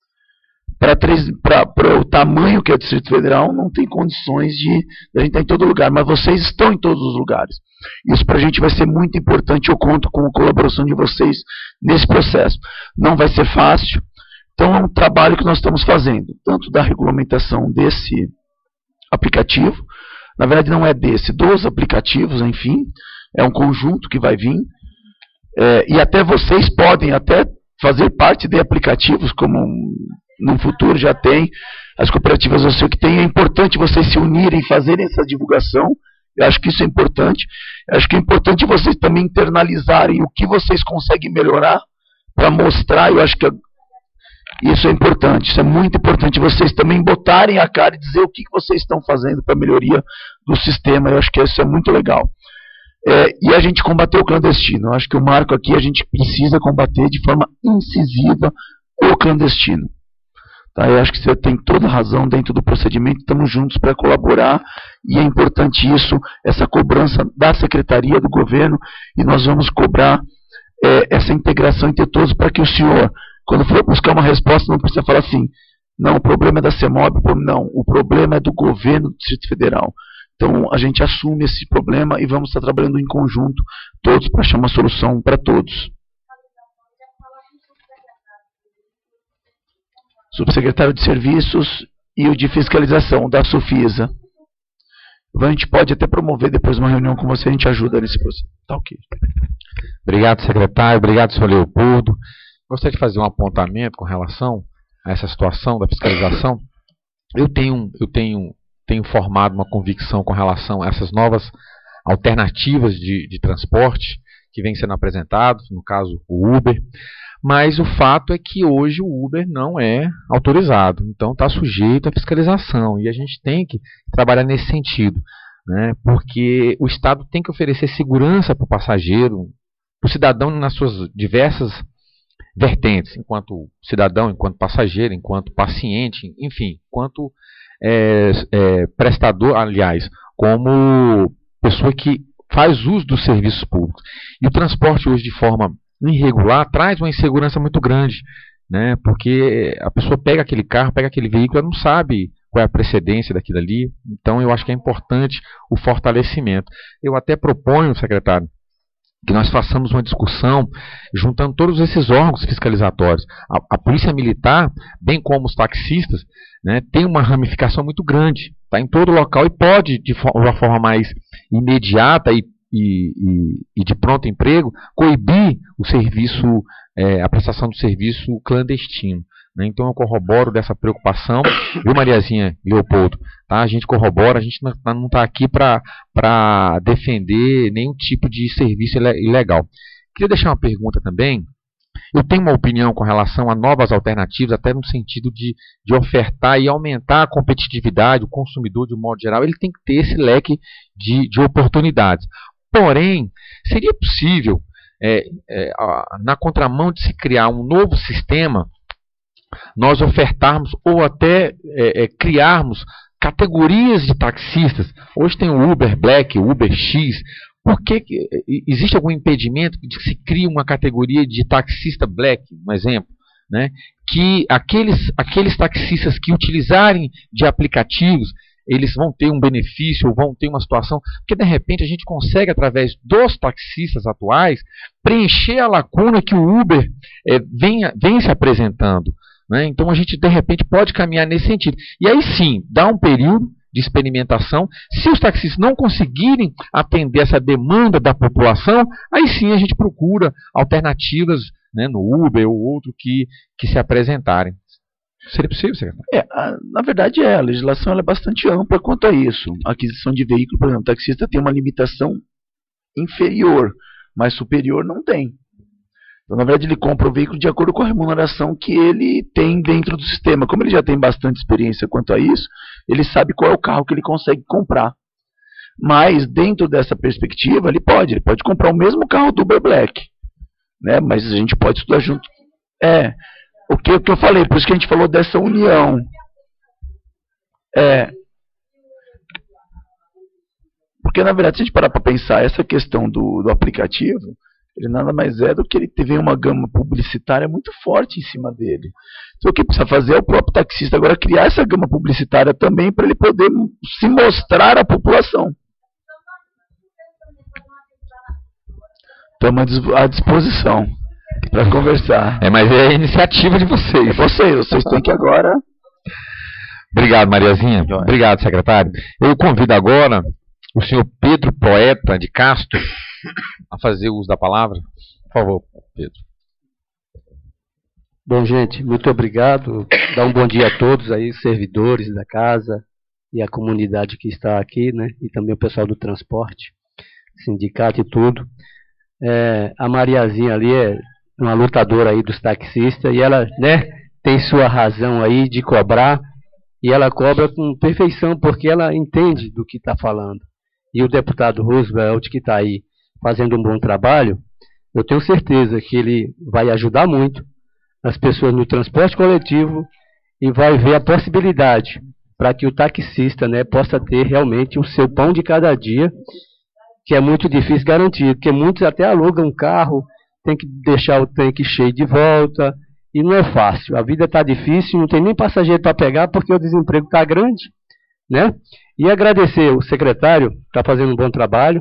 Para o tamanho que é o Distrito Federal, não tem condições de, de a gente estar em todo lugar. Mas vocês estão em todos os lugares. Isso para a gente vai ser muito importante. Eu conto com a colaboração de vocês nesse processo. Não vai ser fácil. Então é um trabalho que nós estamos fazendo, tanto da regulamentação desse aplicativo, na verdade não é desse, dos aplicativos, enfim, é um conjunto que vai vir, é, e até vocês podem até fazer parte de aplicativos, como no futuro já tem, as cooperativas eu sei que tem, é importante vocês se unirem e fazerem essa divulgação, eu acho que isso é importante, eu acho que é importante vocês também internalizarem o que vocês conseguem melhorar, para mostrar, eu acho que isso é importante, isso é muito importante, vocês também botarem a cara e dizer o que vocês estão fazendo para a melhoria do sistema, eu acho que isso é muito legal. É, e a gente combater o clandestino, eu acho que o marco aqui, a gente precisa combater de forma incisiva o clandestino. Tá? Eu acho que você tem toda a razão dentro do procedimento, estamos juntos para colaborar, e é importante isso, essa cobrança da Secretaria, do Governo, e nós vamos cobrar é, essa integração entre todos para que o senhor... Quando for buscar uma resposta, não precisa falar assim, não, o problema é da CEMOB, não, o problema é do governo do Distrito Federal. Então, a gente assume esse problema e vamos estar trabalhando em conjunto, todos, para achar uma solução para todos. Subsecretário de Serviços e o de Fiscalização, da Sufisa. A gente pode até promover depois uma reunião com você, a gente ajuda nesse processo. Tá ok. Obrigado, secretário. Obrigado, senhor Leopoldo. Gostaria de fazer um apontamento com relação a essa situação da fiscalização. Eu tenho, eu tenho, tenho formado uma convicção com relação a essas novas alternativas de, de transporte que vêm sendo apresentadas, no caso o Uber, mas o fato é que hoje o Uber não é autorizado, então está sujeito à fiscalização, e a gente tem que trabalhar nesse sentido, né, porque o Estado tem que oferecer segurança para o passageiro, para o cidadão nas suas diversas vertentes, enquanto cidadão, enquanto passageiro, enquanto paciente, enfim, enquanto é, é, prestador, aliás, como pessoa que faz uso dos serviços públicos. E o transporte hoje de forma irregular traz uma insegurança muito grande, né, porque a pessoa pega aquele carro, pega aquele veículo, ela não sabe qual é a precedência daquilo ali, então eu acho que é importante o fortalecimento. Eu até proponho, secretário, que nós façamos uma discussão juntando todos esses órgãos fiscalizatórios. A, a Polícia Militar, bem como os taxistas, né, tem uma ramificação muito grande, está em todo local e pode, de fo uma forma mais imediata e, e, e, e de pronto emprego, coibir o serviço, é, a prestação do serviço clandestino. né? Então eu corroboro dessa preocupação, viu, Mariazinha e Leopoldo? Tá? A gente corrobora, a gente não está aqui para defender nenhum tipo de serviço ilegal. Queria deixar uma pergunta também. Eu tenho uma opinião com relação a novas alternativas, até no sentido de, de ofertar e aumentar a competitividade, o consumidor, de um modo geral, ele tem que ter esse leque de, de oportunidades. Porém, seria possível, é, é, na contramão de se criar um novo sistema, nós ofertarmos ou até é, é, criarmos categorias de taxistas? Hoje tem o Uber Black, o Uber X. Por que existe algum impedimento de que se crie uma categoria de taxista black, um exemplo, né? Que aqueles, aqueles taxistas que utilizarem de aplicativos, eles vão ter um benefício, ou vão ter uma situação, porque de repente a gente consegue, através dos taxistas atuais, preencher a lacuna que o Uber é, vem, vem se apresentando, né? Então a gente de repente pode caminhar nesse sentido. E aí sim, dá um período de experimentação. Se os taxistas não conseguirem atender essa demanda da população, aí sim a gente procura alternativas, né, no Uber ou outro que, que se apresentarem. Seria possível, secretário? É, a, na verdade é, a legislação ela é bastante ampla quanto a isso. A aquisição de veículo, por exemplo, o taxista tem uma limitação inferior, mas superior não tem. Então, na verdade, ele compra o veículo de acordo com a remuneração que ele tem dentro do sistema. Como ele já tem bastante experiência quanto a isso, ele sabe qual é o carro que ele consegue comprar. Mas, dentro dessa perspectiva, ele pode. Ele pode comprar o mesmo carro do Uber Black, né? Mas a gente pode estudar junto. É, o que, o que eu falei, por isso que a gente falou dessa união. É, porque, na verdade, se a gente parar para pensar, essa questão do, do aplicativo, ele nada mais é do que ele teve uma gama publicitária muito forte em cima dele. Então o que precisa fazer é o próprio taxista agora criar essa gama publicitária também para ele poder se mostrar à população. Estamos à disposição para conversar. É, mas é a iniciativa de vocês. É vocês, vocês têm que agora... Obrigado, Mariazinha. Obrigado, secretário. Eu convido agora o senhor Pedro Poeta de Castro a fazer uso da palavra. Por favor, Pedro. Bom, gente, muito obrigado. Dá um bom dia a todos aí, servidores da casa e a comunidade que está aqui, né? E também o pessoal do transporte, sindicato e tudo. É, a Mariazinha ali é uma lutadora aí dos taxistas e ela, né, tem sua razão aí de cobrar, e ela cobra com perfeição porque ela entende do que está falando. E o deputado Roosevelt, que está aí fazendo um bom trabalho, eu tenho certeza que ele vai ajudar muito as pessoas no transporte coletivo e vai ver a possibilidade para que o taxista, né, possa ter realmente o seu pão de cada dia, que é muito difícil garantir, porque muitos até alugam um carro, tem que deixar o tanque cheio de volta, e não é fácil. A vida está difícil, não tem nem passageiro para pegar porque o desemprego está grande, né? E agradecer o secretário, que está fazendo um bom trabalho,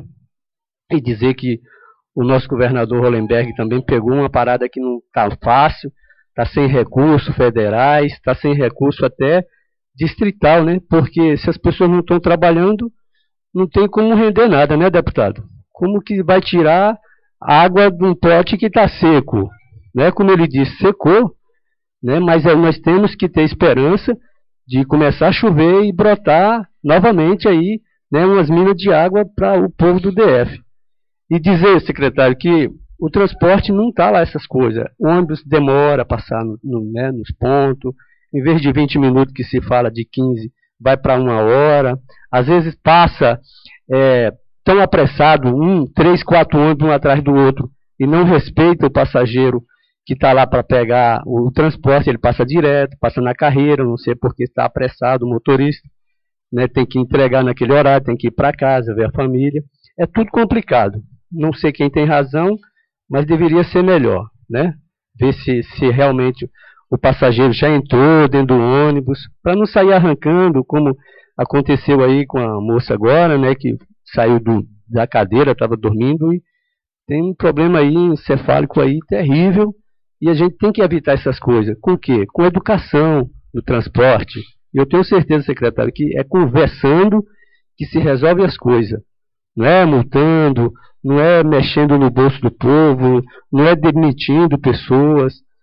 e dizer que o nosso governador Hollenberg também pegou uma parada que não está fácil, está sem recursos federais, está sem recurso até distrital, né? Porque se as pessoas não estão trabalhando, não tem como render nada, né, deputado? Como que vai tirar água de um pote que está seco? Né? Como ele disse, secou, né? Mas é, nós temos que ter esperança de começar a chover e brotar novamente aí, né, umas minas de água para o povo do D F. E dizer, secretário, que o transporte não está lá essas coisas. O ônibus demora a passar no, no, né, nos pontos, em vez de vinte minutos que se fala de quinze, vai para uma hora. Às vezes passa é, tão apressado, um, três, quatro ônibus um atrás do outro, e não respeita o passageiro que está lá para pegar o transporte, ele passa direto, passa na carreira, não sei porque está apressado o motorista, né, tem que entregar naquele horário, tem que ir para casa, ver a família. É tudo complicado. Não sei quem tem razão, mas deveria ser melhor, né? Ver se, se realmente o passageiro já entrou dentro do ônibus, para não sair arrancando, como aconteceu aí com a moça agora, né, que saiu do, da cadeira, estava dormindo, e tem um problema aí encefálico aí terrível, e a gente tem que evitar essas coisas. Com o quê? Com educação no transporte. E eu tenho certeza, secretário, que é conversando que se resolve as coisas. Não é multando, não é mexendo no bolso do povo, não é demitindo pessoas.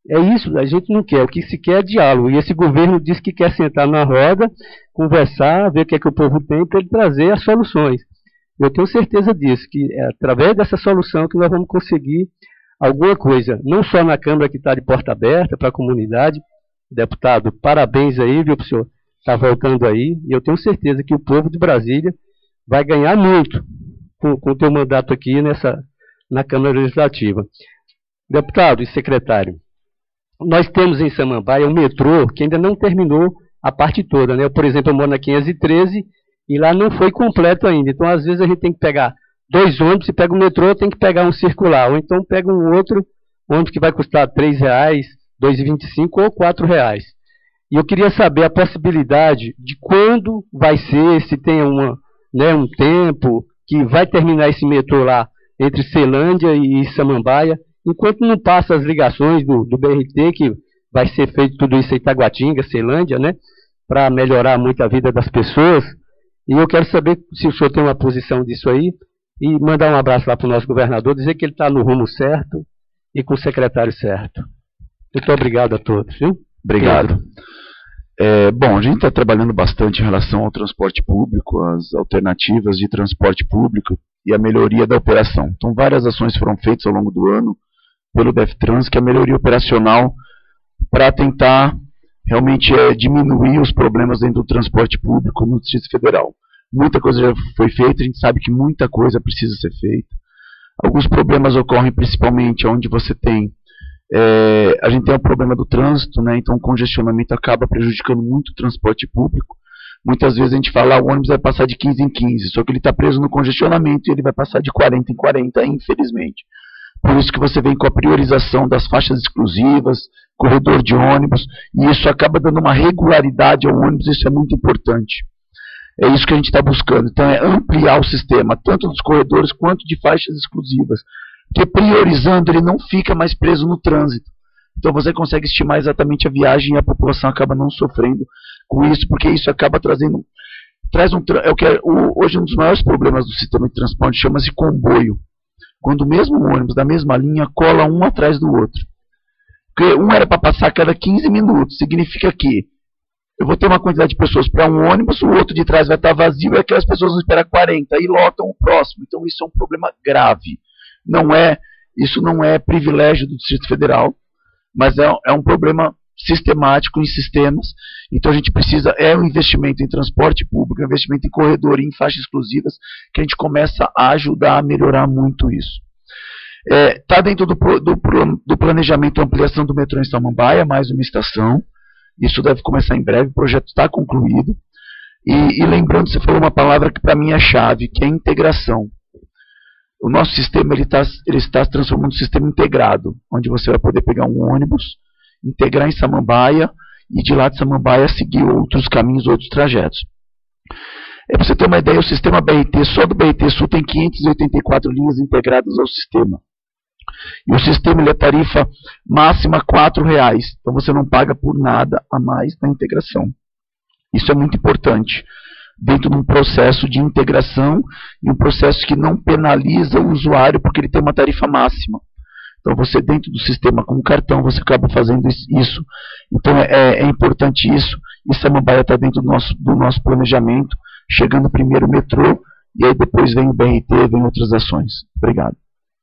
É isso, a gente não quer. O que se quer é diálogo. E esse governo diz que quer sentar na roda, conversar, ver o que é que o povo tem para ele trazer as soluções. Eu tenho certeza disso, que é através dessa solução que nós vamos conseguir alguma coisa. Não só na Câmara que está de porta aberta para a comunidade. Deputado, parabéns aí, viu, para o senhor estar voltando aí. E eu tenho certeza que o povo de Brasília vai ganhar muito com, com o teu mandato aqui nessa, na Câmara Legislativa. Deputado e secretário, nós temos em Samambaia um metrô que ainda não terminou a parte toda, né? Eu, por exemplo, eu moro na quinhentos e treze e lá não foi completo ainda. Então, às vezes, a gente tem que pegar dois ônibus, se pega o metrô, tem que pegar um circular. Ou então pega um outro ônibus que vai custar três reais, dois reais e vinte e cinco ou quatro reais. E eu queria saber a possibilidade de quando vai ser, se tem uma, né, um tempo que vai terminar esse metrô lá entre Ceilândia e Samambaia, enquanto não passa as ligações do, do B R T, que vai ser feito tudo isso em Itaguatinga, Ceilândia, né, para melhorar muito a vida das pessoas. E eu quero saber se o senhor tem uma posição disso aí, e mandar um abraço lá para o nosso governador, dizer que ele está no rumo certo e com o secretário certo. Muito obrigado a todos. Viu? Obrigado. É, bom, a gente está trabalhando bastante em relação ao transporte público, as alternativas de transporte público e a melhoria da operação. Então, várias ações foram feitas ao longo do ano pelo DEFTRANS, que é a melhoria operacional para tentar realmente é, diminuir os problemas dentro do transporte público no Distrito Federal. Muita coisa já foi feita, a gente sabe que muita coisa precisa ser feita. Alguns problemas ocorrem principalmente onde você tem, é, a gente tem o problema do trânsito, né, então o congestionamento acaba prejudicando muito o transporte público. Muitas vezes a gente fala, ah, o ônibus vai passar de quinze em quinze, só que ele está preso no congestionamento e ele vai passar de quarenta em quarenta, infelizmente. Por isso que você vem com a priorização das faixas exclusivas, corredor de ônibus, e isso acaba dando uma regularidade ao ônibus, isso é muito importante. É isso que a gente está buscando. Então é ampliar o sistema, tanto dos corredores quanto de faixas exclusivas. Porque priorizando, ele não fica mais preso no trânsito. Então você consegue estimar exatamente a viagem e a população acaba não sofrendo com isso, porque isso acaba trazendo... Traz um, é o que é, o, hoje um dos maiores problemas do sistema de transporte chama-se comboio. Quando o mesmo ônibus da mesma linha cola um atrás do outro. Porque um era para passar a cada quinze minutos, significa que eu vou ter uma quantidade de pessoas para um ônibus, o outro de trás vai estar vazio e aquelas pessoas vão esperar quarenta e lotam o próximo. Então isso é um problema grave. Não é, isso não é privilégio do Distrito Federal, mas é, é um problema sistemático em sistemas. Então a gente precisa, é um investimento em transporte público, um investimento em corredor e em faixas exclusivas, que a gente começa a ajudar a melhorar muito isso. Está é, dentro do, do, do planejamento a ampliação do metrô em Samambaia, mais uma estação. Isso deve começar em breve, o projeto está concluído. E, e lembrando, você falou uma palavra que para mim é chave, que é integração. O nosso sistema ele tá, ele está se transformando em um sistema integrado, onde você vai poder pegar um ônibus, integrar em Samambaia e de lá de Samambaia seguir outros caminhos, outros trajetos. É, para você ter uma ideia, o sistema B R T, só do B R T Sul tem quinhentas e oitenta e quatro linhas integradas ao sistema. E o sistema ele é tarifa máxima quatro reais. Então você não paga por nada a mais na integração. Isso é muito importante. Dentro de um processo de integração e um processo que não penaliza o usuário porque ele tem uma tarifa máxima. Então você dentro do sistema com o cartão você acaba fazendo isso. Então é, é importante isso. E Samambaia está dentro do nosso, do nosso planejamento. Chegando primeiro o metrô e aí depois vem o B R T, vem outras ações. Obrigado.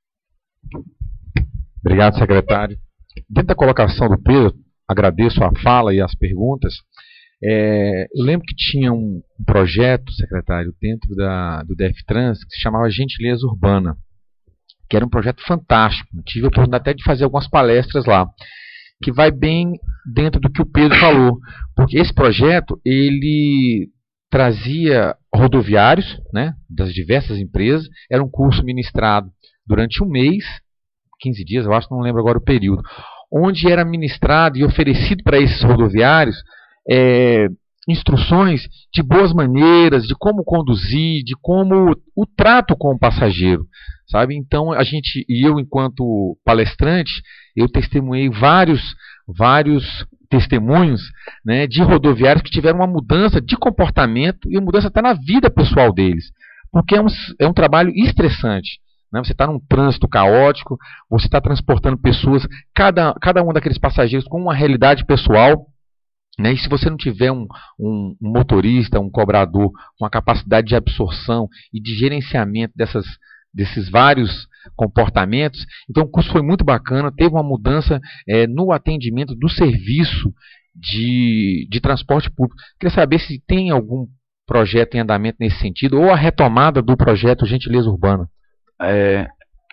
Obrigado, secretário. Dentro da colocação do Pedro, agradeço a fala e as perguntas. É, eu lembro que tinha um, um projeto, secretário, dentro da, do DEFTRANS, que se chamava Gentileza Urbana, que era um projeto fantástico. Eu tive a oportunidade até de fazer algumas palestras lá, que vai bem dentro do que o Pedro falou, porque esse projeto, ele trazia rodoviários, né, das diversas empresas, era um curso ministrado durante um mês, quinze dias, eu acho, não lembro agora o período, onde era ministrado e oferecido para esses rodoviários é, instruções de boas maneiras, de como conduzir, de como o trato com o passageiro, sabe? Então a gente, e eu enquanto palestrante, eu testemunhei vários, vários testemunhos, né, de rodoviários que tiveram uma mudança de comportamento e mudança até na vida pessoal deles, porque é um, é um trabalho estressante. né? Você está num trânsito caótico, você está transportando pessoas, cada, cada um daqueles passageiros com uma realidade pessoal, né? E se você não tiver um, um, um motorista, um cobrador com a capacidade de absorção e de gerenciamento dessas, desses vários comportamentos, então o curso foi muito bacana, teve uma mudança é, no atendimento do serviço de, de transporte público. Queria saber se tem algum projeto em andamento nesse sentido, ou a retomada do projeto Gentileza Urbana. É,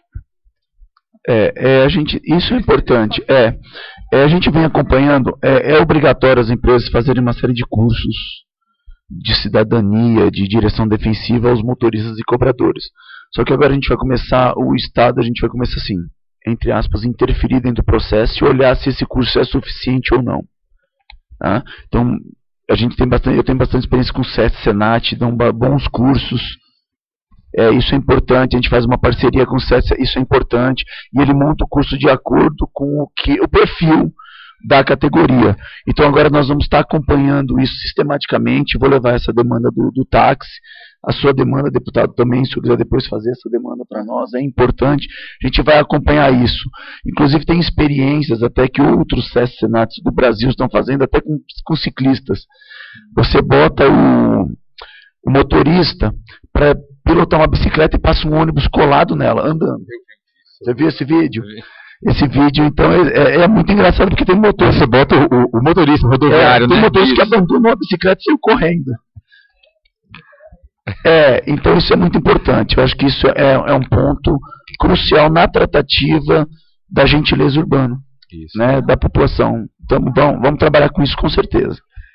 é, é, a gente, isso é importante. É, é, a gente vem acompanhando, é, é obrigatório as empresas fazerem uma série de cursos de cidadania, de direção defensiva aos motoristas e cobradores. Só que agora a gente vai começar, o Estado, a gente vai começar assim, entre aspas, interferir dentro do processo e olhar se esse curso é suficiente ou não. Tá? Então, a gente tem bastante, eu tenho bastante experiência com o SESC, Senat, dão bons cursos. É, isso é importante, a gente faz uma parceria com o SESC, isso é importante, e ele monta o curso de acordo com o, que, o perfil da categoria. Então agora nós vamos estar acompanhando isso sistematicamente, vou levar essa demanda do, do táxi, a sua demanda, deputado, também, se eu quiser depois fazer essa demanda para nós, é importante, a gente vai acompanhar isso. Inclusive tem experiências até que outros SESC Senatos do Brasil estão fazendo, até com, com ciclistas. Você bota o, o motorista para pilotar uma bicicleta e passa um ônibus colado nela, andando. Você viu esse vídeo? Esse vídeo, então, é, é muito engraçado, porque tem motor. Você bota o, o, o motorista rodoviário, é, tem né? motorista que abandonou a bicicleta e saiu correndo. É, então isso é muito importante. Eu acho que isso é, é um ponto crucial na tratativa da gentileza urbana, isso, né, da população. Então, vamos, vamos trabalhar com isso com certeza.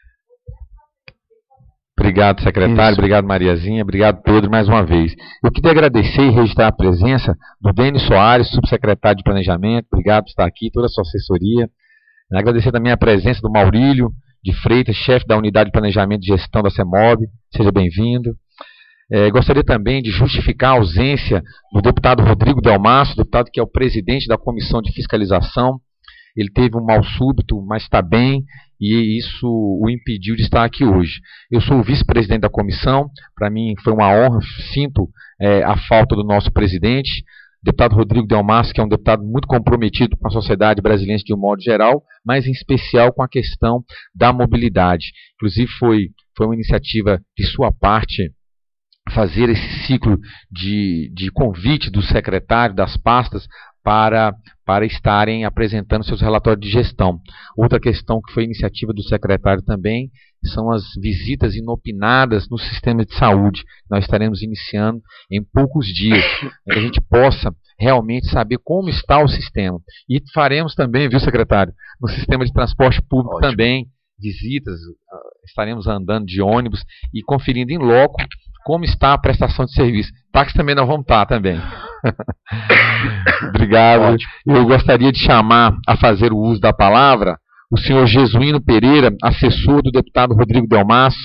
Obrigado, secretário. Isso. Obrigado, Mariazinha. Obrigado, Pedro, mais uma vez. Eu queria agradecer e registrar a presença do Denis Soares, subsecretário de Planejamento. Obrigado por estar aqui, toda a sua assessoria. Agradecer também a presença do Maurílio de Freitas, chefe da Unidade de Planejamento e Gestão da CEMOB. Seja bem-vindo. É, gostaria também de justificar a ausência do deputado Rodrigo Delmasso, deputado que é o presidente da Comissão de Fiscalização. Ele teve um mal súbito, mas está bem, e isso o impediu de estar aqui hoje. Eu sou o vice-presidente da comissão, para mim foi uma honra, sinto é, a falta do nosso presidente, o deputado Rodrigo Delmasso, que é um deputado muito comprometido com a sociedade brasileira de um modo geral, mas em especial com a questão da mobilidade. Inclusive foi, foi uma iniciativa de sua parte fazer esse ciclo de, de convite do secretário, das pastas, para, para estarem apresentando seus relatórios de gestão. Outra questão que foi iniciativa do secretário também são as visitas inopinadas no sistema de saúde. Nós estaremos iniciando em poucos dias, para que a gente possa realmente saber como está o sistema. E faremos também, viu, secretário, no sistema de transporte público. Ótimo. Também visitas, estaremos andando de ônibus e conferindo em loco como está a prestação de serviço. Táxi também nós vamos estar também. Obrigado. Ótimo. Eu gostaria de chamar a fazer o uso da palavra o senhor Jesuíno Pereira, assessor do deputado Rodrigo Delmasso.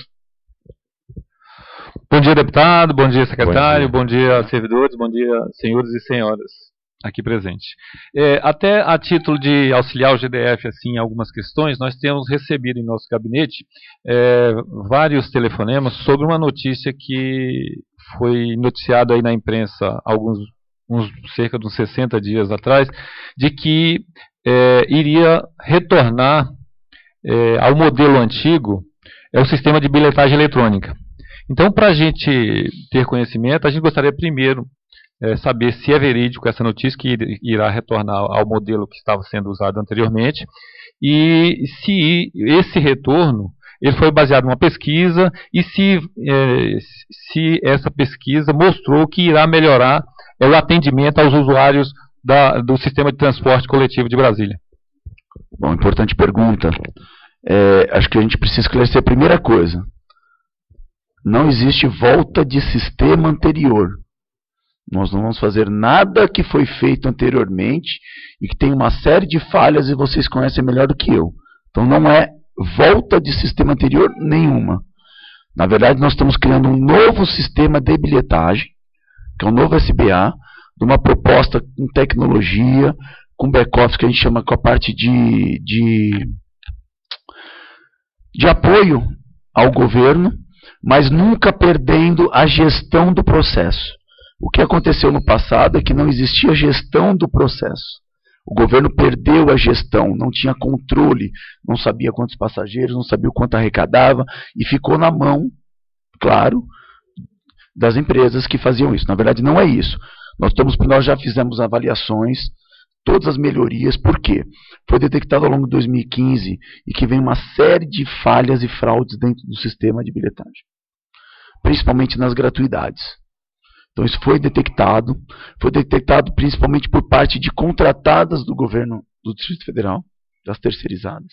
Bom dia, deputado. Bom dia, secretário. Bom dia, bom dia servidores. Bom dia, senhores e senhoras aqui presentes. É, até a título de auxiliar o G D F assim, em algumas questões, nós temos recebido em nosso gabinete é, vários telefonemas sobre uma notícia que foi noticiada aí na imprensa alguns uns, cerca de uns sessenta dias atrás, de que é, iria retornar é, ao modelo antigo é o sistema de bilhetagem eletrônica. Então, para a gente ter conhecimento, a gente gostaria primeiro É, saber se é verídico essa notícia que irá retornar ao modelo que estava sendo usado anteriormente e se esse retorno ele foi baseado numa pesquisa e se, é, se essa pesquisa mostrou que irá melhorar é, o atendimento aos usuários da, do sistema de transporte coletivo de Brasília. Bom, importante pergunta. É, acho que a gente precisa esclarecer a primeira coisa. Não existe volta de sistema anterior. Nós não vamos fazer nada que foi feito anteriormente e que tem uma série de falhas e vocês conhecem melhor do que eu. Então não é volta de sistema anterior nenhuma. Na verdade, nós estamos criando um novo sistema de bilhetagem, que é um novo S B A, de uma proposta com tecnologia, com back-office que a gente chama com a parte de, de, de apoio ao governo, mas nunca perdendo a gestão do processo. O que aconteceu no passado é que não existia gestão do processo. O governo perdeu a gestão, não tinha controle, não sabia quantos passageiros, não sabia o quanto arrecadava e ficou na mão, claro, das empresas que faziam isso. Na verdade, não é isso. Nós, estamos, nós já fizemos avaliações, todas as melhorias, por quê? Foi detectado ao longo de dois mil e quinze e que vem uma série de falhas e fraudes dentro do sistema de bilhetagem, principalmente nas gratuidades. Então isso foi detectado, foi detectado principalmente por parte de contratadas do governo do Distrito Federal, das terceirizadas,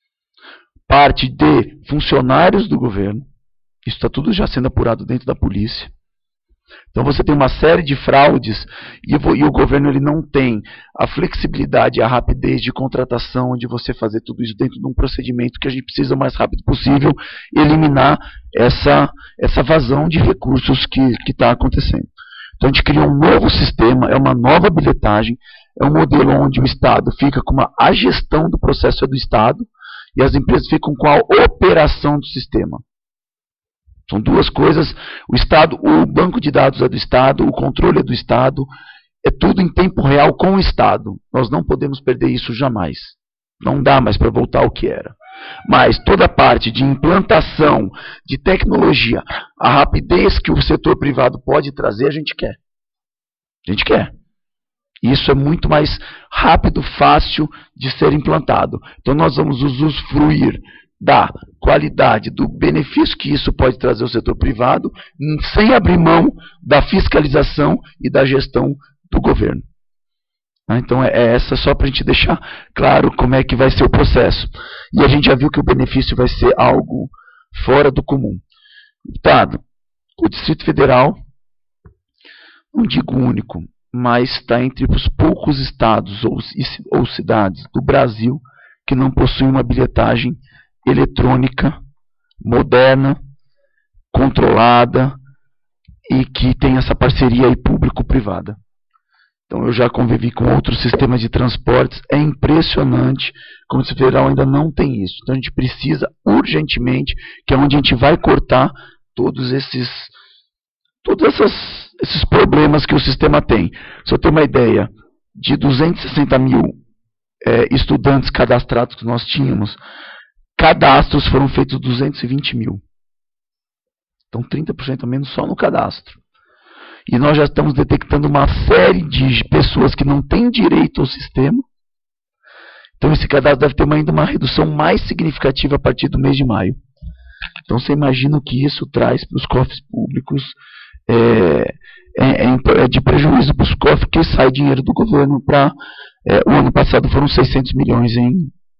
parte de funcionários do governo, isso está tudo já sendo apurado dentro da polícia. Então você tem uma série de fraudes e, e o governo ele não tem a flexibilidade e a rapidez de contratação de você fazer tudo isso dentro de um procedimento que a gente precisa o mais rápido possível eliminar essa, essa vazão de recursos que está acontecendo. Então a gente cria um novo sistema, é uma nova bilhetagem, é um modelo onde o Estado fica com uma, a gestão do processo é do Estado e as empresas ficam com a operação do sistema. São duas coisas, o Estado, o banco de dados é do Estado, o controle é do Estado, é tudo em tempo real com o Estado. Nós não podemos perder isso jamais. Não dá mais para voltar ao que era. Mas toda a parte de implantação, de tecnologia, a rapidez que o setor privado pode trazer, a gente quer. A gente quer. Isso é muito mais rápido, fácil de ser implantado. Então nós vamos usufruir da qualidade, do benefício que isso pode trazer ao setor privado, sem abrir mão da fiscalização e da gestão do governo. Então é essa só para a gente deixar claro como é que vai ser o processo. E a gente já viu que o benefício vai ser algo fora do comum. Deputado, o Distrito Federal, não digo único, mas está entre os poucos estados ou, ou cidades do Brasil que não possuem uma bilhetagem eletrônica, moderna, controlada e que tem essa parceria aí público-privada. Então eu já convivi com outros sistemas de transportes, é impressionante como o Distrito Federal ainda não tem isso. Então a gente precisa urgentemente, que é onde a gente vai cortar todos esses, todos essas, esses problemas que o sistema tem. Só ter uma ideia, de duzentos e sessenta mil é, estudantes cadastrados que nós tínhamos, cadastros foram feitos duzentos e vinte mil. Então trinta por cento a menos só no cadastro. E nós já estamos detectando uma série de pessoas que não têm direito ao sistema. Então esse cadastro deve ter uma, ainda uma redução mais significativa a partir do mês de maio. Então você imagina o que isso traz para os cofres públicos. É, é, é de prejuízo para os cofres, porque sai dinheiro do governo para... É, o ano passado foram seiscentos milhões em...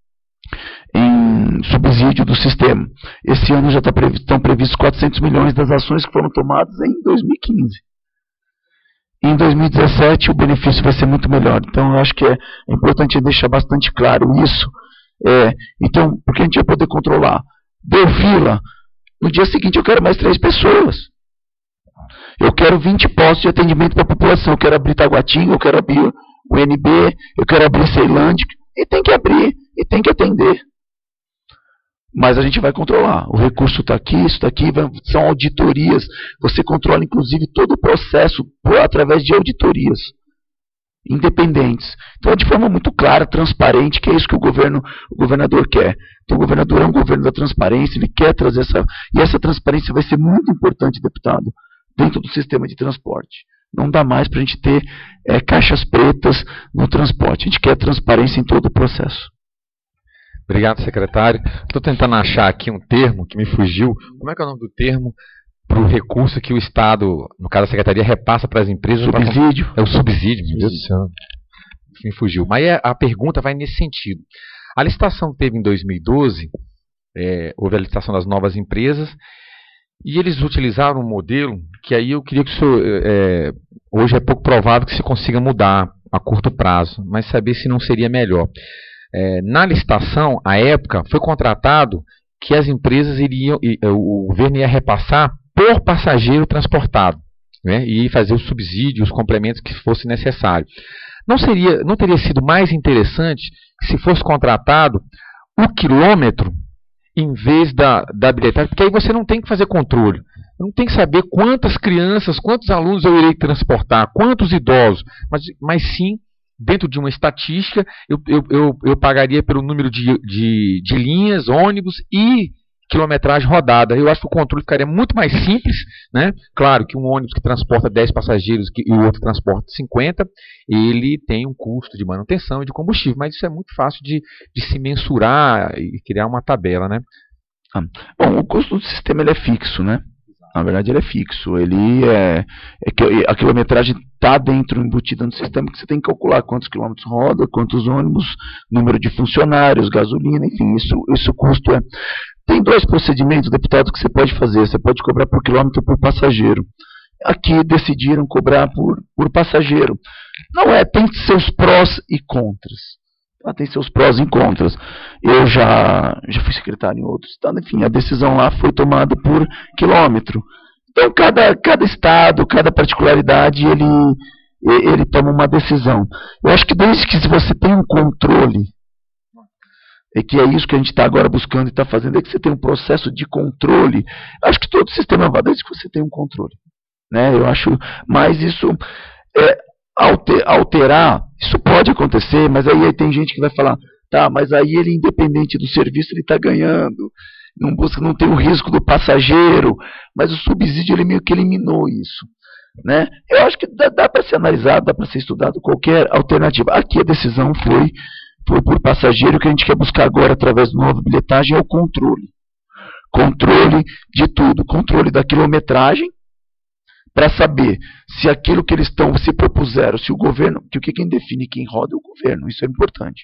em subsídio do sistema. Esse ano já tá previsto, estão previstos quatrocentos milhões das ações que foram tomadas em dois mil e quinze. Em dois mil e dezessete o benefício vai ser muito melhor. Então eu acho que é, é importante deixar bastante claro isso. É, então, porque a gente vai poder controlar. Deu fila, no dia seguinte eu quero mais três pessoas. Eu quero vinte postos de atendimento para a população. Eu quero abrir Taguatinga, eu quero abrir o N B, eu quero abrir Ceilândia. E tem que abrir, e tem que atender. Mas a gente vai controlar. O recurso está aqui, isso está aqui, vai, são auditorias. Você controla, inclusive, todo o processo por, através de auditorias independentes. Então, é de forma muito clara, transparente, que é isso que o, governo, o governador quer. Então, o governador é um governo da transparência, ele quer trazer essa... E essa transparência vai ser muito importante, deputado, dentro do sistema de transporte. Não dá mais para a gente ter é, caixas pretas no transporte. A gente quer transparência em todo o processo. Obrigado, secretário. Estou tentando achar aqui um termo que me fugiu. Como é que é o nome do termo para o recurso que o Estado, no caso a Secretaria, repassa para as empresas? Subsídio. Pra... É o subsídio, meu Deus do céu. Me fugiu. Mas é, a pergunta vai nesse sentido. A licitação que teve em dois mil e doze, é, houve a licitação das novas empresas, e eles utilizaram um modelo que aí eu queria que o senhor... É, hoje é pouco provável que se consiga mudar a curto prazo, mas saber se não seria melhor. É, na licitação, à época, foi contratado que as empresas iriam, e, o governo ia repassar por passageiro transportado, né, e fazer o subsídio, os complementos que fosse necessário. Não, seria, não teria sido mais interessante que se fosse contratado o quilômetro em vez da, da bilhetagem, porque aí você não tem que fazer controle. Não tem que saber quantas crianças, quantos alunos eu irei transportar, quantos idosos, mas, mas sim, dentro de uma estatística, eu, eu, eu, eu pagaria pelo número de, de, de linhas, ônibus e quilometragem rodada. Eu acho que o controle ficaria muito mais simples, né? Claro que um ônibus que transporta dez passageiros e o outro transporta cinquenta, ele tem um custo de manutenção e de combustível, mas isso é muito fácil de, de se mensurar e criar uma tabela, né? Ah, bom, o custo do sistema ele é fixo, né? Na verdade ele é fixo, ele é, é que a quilometragem está dentro, embutida no sistema, que você tem que calcular quantos quilômetros roda, quantos ônibus, número de funcionários, gasolina, enfim, isso, isso custo é. Tem dois procedimentos, deputado, que você pode fazer, você pode cobrar por quilômetro ou por passageiro. Aqui decidiram cobrar por, por passageiro. Não é, tem seus prós e contras. Tá? Tem seus prós e contras. Eu já, já fui secretário em outro estado, enfim, a decisão lá foi tomada por quilômetro. Então, cada, cada estado, cada particularidade, ele, ele toma uma decisão. Eu acho que desde que se você tem um controle, é que é isso que a gente está agora buscando e está fazendo, é que você tem um processo de controle. Acho que todo sistema vai desde que você tem um controle. Né? Eu acho, mas isso é, alterar, isso pode acontecer, mas aí tem gente que vai falar, tá, mas aí ele, independente do serviço, ele está ganhando, não busca, não tem o risco do passageiro, mas o subsídio ele meio que eliminou isso. Né? Eu acho que dá, dá para ser analisado, dá para ser estudado qualquer alternativa. Aqui a decisão foi Foi por passageiro. O que a gente quer buscar agora, através do novo bilhetagem, é o controle. Controle de tudo. Controle da quilometragem, para saber se aquilo que eles estão se propuseram, se o governo, que o que quem define quem roda é o governo, isso é importante.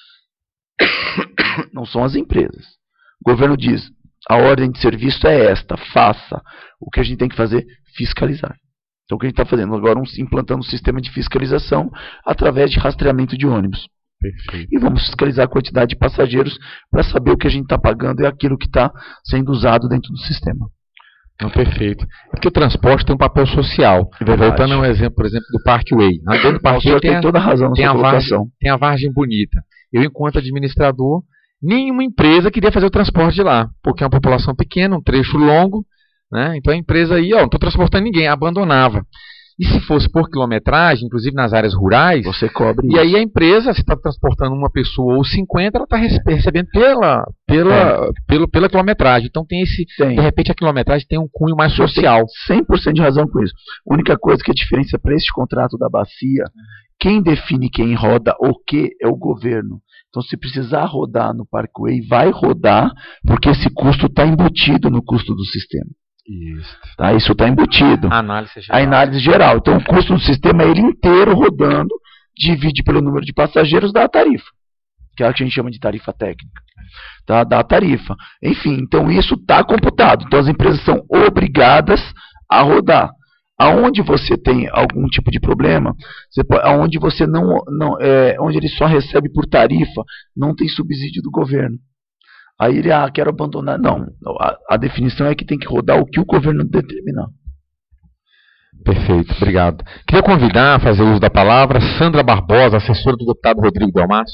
Não são as empresas. O governo diz, a ordem de serviço é esta, faça. O que a gente tem que fazer? Fiscalizar. Então o que a gente está fazendo agora, implantando um sistema de fiscalização através de rastreamento de ônibus. Perfeito. E vamos fiscalizar a quantidade de passageiros para saber o que a gente está pagando e aquilo que está sendo usado dentro do sistema. Não, perfeito. É porque o transporte tem um papel social. É Voltando ao exemplo, por exemplo, do Parkway. Dentro do Parkway tem, tem toda a razão na tem, sua a vargem, colocação. tem a vargem bonita. Eu, enquanto administrador, nenhuma empresa queria fazer o transporte de lá, porque é uma população pequena, um trecho longo, né? Então a empresa aí, ó, não estou transportando ninguém, abandonava. E se fosse por quilometragem, inclusive nas áreas rurais, você cobre e isso. aí a empresa, se está transportando uma pessoa ou cinquenta, ela está recebendo pela, pela, é. pelo, pela quilometragem. Então tem esse, tem. De repente a quilometragem tem um cunho mais social. cem por cento de razão com isso. A única coisa que a diferença para esse contrato da bacia, quem define quem roda o que é o governo. Então se precisar rodar no Parkway, vai rodar, porque esse custo está embutido no custo do sistema. Isso tá, isso está embutido. A análise geral. A análise geral. Então, o custo do sistema é ele inteiro rodando, divide pelo número de passageiros, dá a tarifa. Que é a que a gente chama de tarifa técnica. Tá, dá a tarifa. Enfim, então isso está computado. Então, as empresas são obrigadas a rodar. Aonde você tem algum tipo de problema, você pode, aonde você não, não é, onde ele só recebe por tarifa, não tem subsídio do governo. Aí ele, ah, quero abandonar. Não, a, a definição é que tem que rodar o que o governo determinar. Perfeito, obrigado. Queria convidar a fazer uso da palavra Sandra Barbosa, assessora do deputado Rodrigo Delmasso.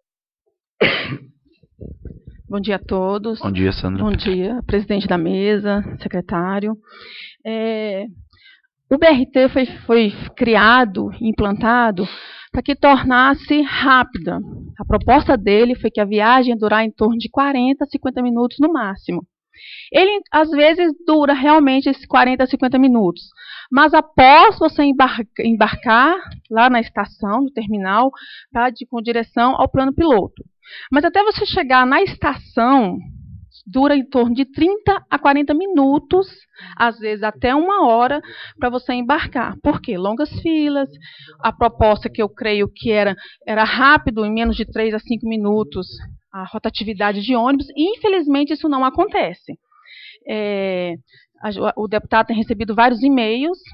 Bom dia a todos. Bom dia, Sandra. Bom dia, presidente da mesa, secretário. É, o B R T foi, foi criado, implantado, para que tornasse rápida. A proposta dele foi que a viagem ia durar em torno de quarenta, cinquenta minutos no máximo. Ele, às vezes, dura realmente esses quarenta, cinquenta minutos. Mas após você embarcar, embarcar lá na estação, no terminal, tá, de, com direção ao plano piloto. Mas até você chegar na estação, dura em torno de trinta a quarenta minutos, às vezes até uma hora, para você embarcar. Por quê? Longas filas, a proposta que eu creio que era, era rápido, em menos de três a cinco minutos, a rotatividade de ônibus, e infelizmente isso não acontece. É, a, o deputado tem recebido vários e-mails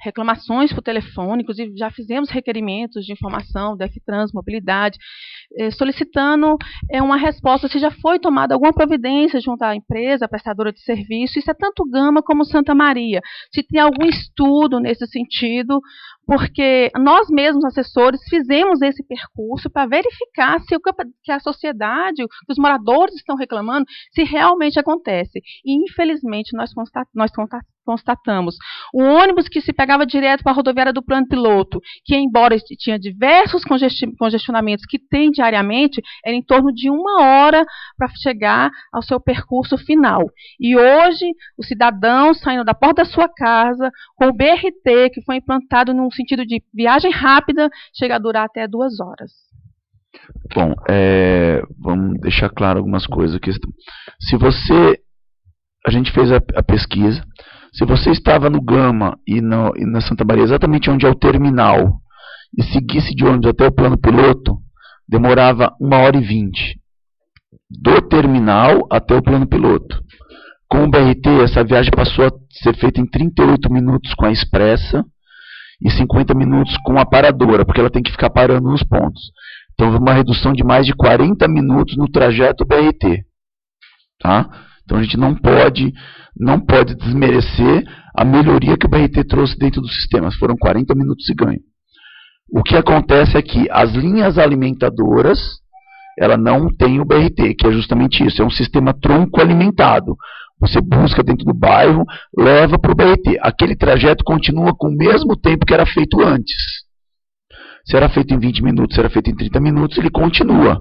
reclamações por telefone, inclusive já fizemos requerimentos de informação da F-Trans, mobilidade, eh, solicitando eh, uma resposta se já foi tomada alguma providência junto à empresa prestadora de serviço, isso é tanto Gama como Santa Maria, se tem algum estudo nesse sentido, porque nós mesmos, assessores, fizemos esse percurso para verificar se o que a sociedade, que os moradores estão reclamando, se realmente acontece. E, infelizmente, nós, constat, nós constatamos. O ônibus que se pegava direto para a rodoviária do Plano Piloto, que, embora tinha diversos congestionamentos que tem diariamente, era em torno de uma hora para chegar ao seu percurso final. E hoje, o cidadão saindo da porta da sua casa, com o B R T, que foi implantado num sentido de viagem rápida, chega a durar até duas horas. Bom, é, vamos deixar claro algumas coisas aqui. Se você, a gente fez a, a pesquisa, se você estava no Gama e, no, e na Santa Maria, exatamente onde é o terminal, e seguisse de ônibus até o Plano Piloto, demorava uma hora e vinte. Do terminal até o Plano Piloto. Com o B R T, essa viagem passou a ser feita em trinta e oito minutos com a expressa, e cinquenta minutos com a paradora, porque ela tem que ficar parando nos pontos. Então, uma redução de mais de quarenta minutos no trajeto B R T. Tá? Então, a gente não pode, não pode desmerecer a melhoria que o B R T trouxe dentro do sistema. Foram quarenta minutos e ganho. O que acontece é que as linhas alimentadoras, ela não tem o B R T, que é justamente isso. É um sistema tronco alimentado. Você busca dentro do bairro, leva para o B R T. Aquele trajeto continua com o mesmo tempo que era feito antes. Se era feito em vinte minutos, se era feito em trinta minutos, ele continua.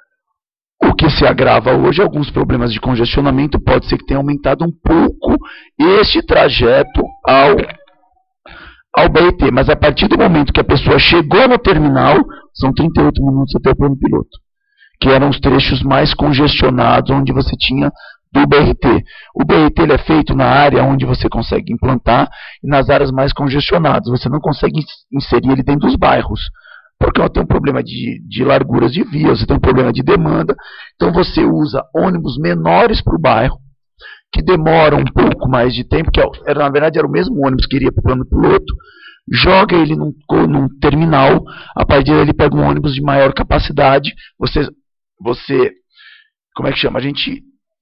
O que se agrava hoje, alguns problemas de congestionamento, pode ser que tenha aumentado um pouco este trajeto ao, ao B R T. Mas a partir do momento que a pessoa chegou no terminal, são trinta e oito minutos até o Plano Piloto, que eram os trechos mais congestionados, onde você tinha do B R T. O B R T ele é feito na área onde você consegue implantar e nas áreas mais congestionadas. Você não consegue inserir ele dentro dos bairros, porque ó, tem um problema de, de larguras de via, você tem um problema de demanda. Então você usa ônibus menores para o bairro, que demoram um pouco mais de tempo, que era, na verdade era o mesmo ônibus que iria para o Plano Piloto, joga ele num, num terminal, a partir dele ele pega um ônibus de maior capacidade, você, você como é que chama? A gente...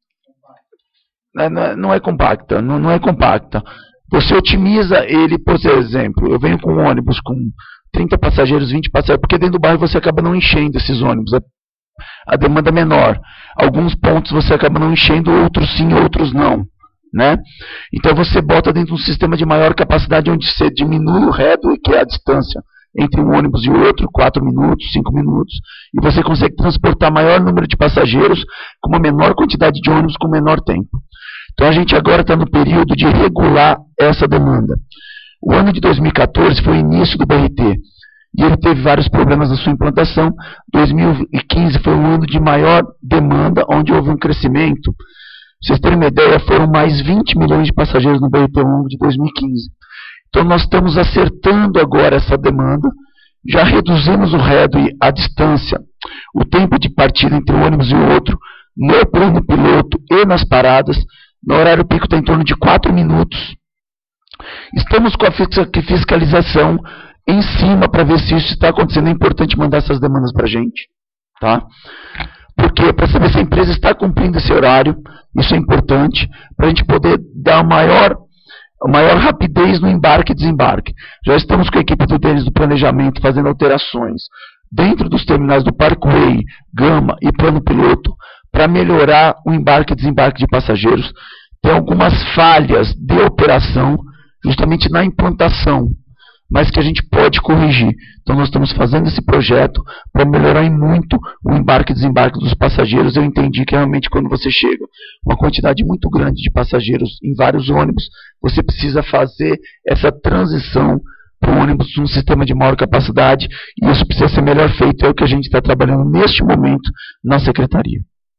Não é compacta, não, não é compacta. Você otimiza ele, por exemplo, eu venho com um ônibus com trinta passageiros, vinte passageiros, porque dentro do bairro você acaba não enchendo esses ônibus, a, a demanda é menor. Alguns pontos você acaba não enchendo, outros sim, outros não. Né? Então você bota dentro de um sistema de maior capacidade, onde você diminui o headway, que é a distância entre um ônibus e outro, quatro minutos, cinco minutos, e você consegue transportar maior número de passageiros com uma menor quantidade de ônibus com menor tempo. Então a gente agora está no período de regular essa demanda. O ano de dois mil e quatorze foi o início do B R T, e ele teve vários problemas na sua implantação. dois mil e quinze foi um ano de maior demanda, onde houve um crescimento. Pra vocês terem uma ideia, foram mais vinte milhões de passageiros no B R T ao longo de dois mil e quinze. Então nós estamos acertando agora essa demanda, já reduzimos o headway, a distância, o tempo de partida entre um ônibus e o outro, no Plano Piloto e nas paradas. No horário pico está em torno de quatro minutos. Estamos com a fiscalização em cima para ver se isso está acontecendo. É importante mandar essas demandas para a gente. Tá? Porque para saber se a empresa está cumprindo esse horário, isso é importante, para a gente poder dar maior, maior rapidez no embarque e desembarque. Já estamos com a equipe do deles do planejamento fazendo alterações dentro dos terminais do Parkway, Gama e Plano Piloto, para melhorar o embarque e desembarque de passageiros. Tem algumas falhas de operação, justamente na implantação, mas que a gente pode corrigir. Então nós estamos fazendo esse projeto para melhorar em muito o embarque e desembarque dos passageiros. Eu entendi que realmente quando você chega uma quantidade muito grande de passageiros em vários ônibus, você precisa fazer essa transição para o ônibus de um sistema de maior capacidade, e isso precisa ser melhor feito. É o que a gente está trabalhando neste momento na Secretaria.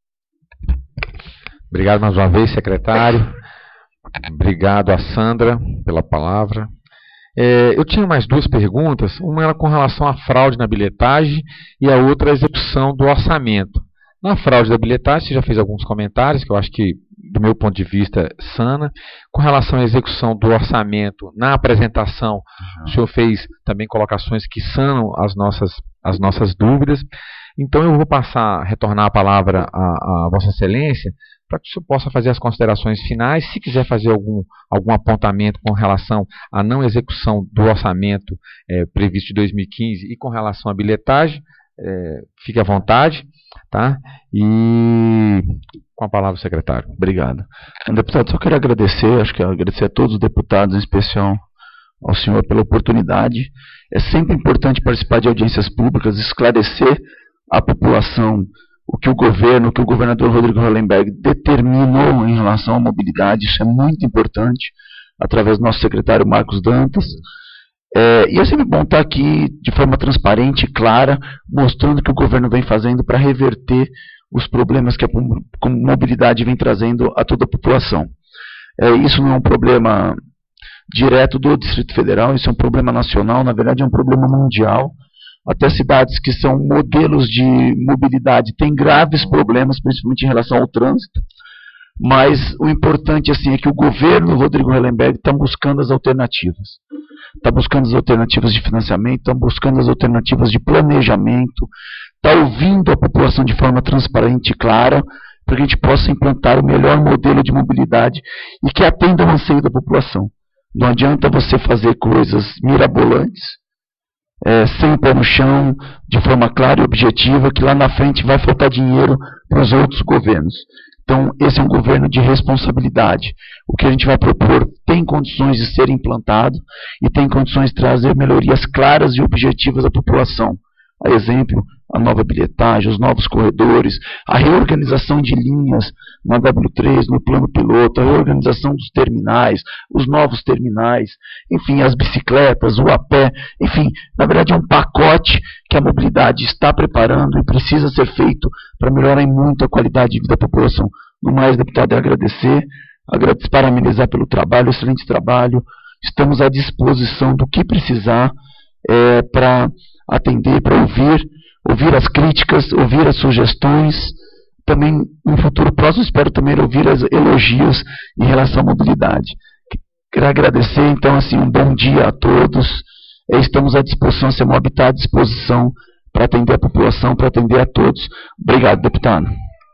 Obrigado mais uma vez, secretário. Obrigado a Sandra pela palavra. É, eu tinha mais duas perguntas. Uma era com relação à fraude na bilhetagem e a outra a execução do orçamento. Na fraude da bilhetagem, você já fez alguns comentários que eu acho que do meu ponto de vista, sana. Com relação à execução do orçamento, na apresentação, uhum. o senhor fez também colocações que sanam as nossas, as nossas dúvidas. Então eu vou passar, retornar a palavra à, à Vossa Excelência, para que o senhor possa fazer as considerações finais. Se quiser fazer algum, algum apontamento com relação à não execução do orçamento é, previsto de dois mil e quinze e com relação à bilhetagem, é, fique à vontade. Tá? E com a palavra o secretário. Obrigado. Deputado, só quero agradecer, acho que agradecer a todos os deputados, em especial ao senhor pela oportunidade. É sempre importante participar de audiências públicas, esclarecer à população o que o governo, o que o governador Rodrigo Hollenberg determinou em relação à mobilidade. Isso é muito importante, através do nosso secretário Marcos Dantas. É, e é sempre bom estar aqui de forma transparente e clara, mostrando o que o governo vem fazendo para reverter os problemas que a mobilidade vem trazendo a toda a população. É, isso não é um problema direto do Distrito Federal, isso é um problema nacional, na verdade é um problema mundial. Até cidades que são modelos de mobilidade têm graves problemas, principalmente em relação ao trânsito. Mas o importante assim, é que o governo Rodrigo Hollenberg está buscando as alternativas. Está buscando as alternativas de financiamento, está buscando as alternativas de planejamento, está ouvindo a população de forma transparente e clara, para que a gente possa implantar o melhor modelo de mobilidade e que atenda ao anseio da população. Não adianta você fazer coisas mirabolantes, é, sem pé no chão, de forma clara e objetiva, que lá na frente vai faltar dinheiro para os outros governos. Então, esse é um governo de responsabilidade. O que a gente vai propor tem condições de ser implantado e tem condições de trazer melhorias claras e objetivas à população. A exemplo, a nova bilhetagem, os novos corredores, a reorganização de linhas na W três, no plano piloto, a reorganização dos terminais, os novos terminais, enfim, as bicicletas, o a pé, enfim, na verdade é um pacote que a mobilidade está preparando e precisa ser feito para melhorar muito a qualidade de vida da população. No mais, deputado, é agradecer, agradecer, parabenizar pelo trabalho, excelente trabalho. Estamos à disposição do que precisar é, para atender, para ouvir, ouvir as críticas, ouvir as sugestões. Também, no futuro próximo, espero também ouvir as elogios em relação à mobilidade. Quero agradecer, então, assim, um bom dia a todos. Estamos à disposição, a CEMOB está à disposição para atender a população, para atender a todos. Obrigado, deputado.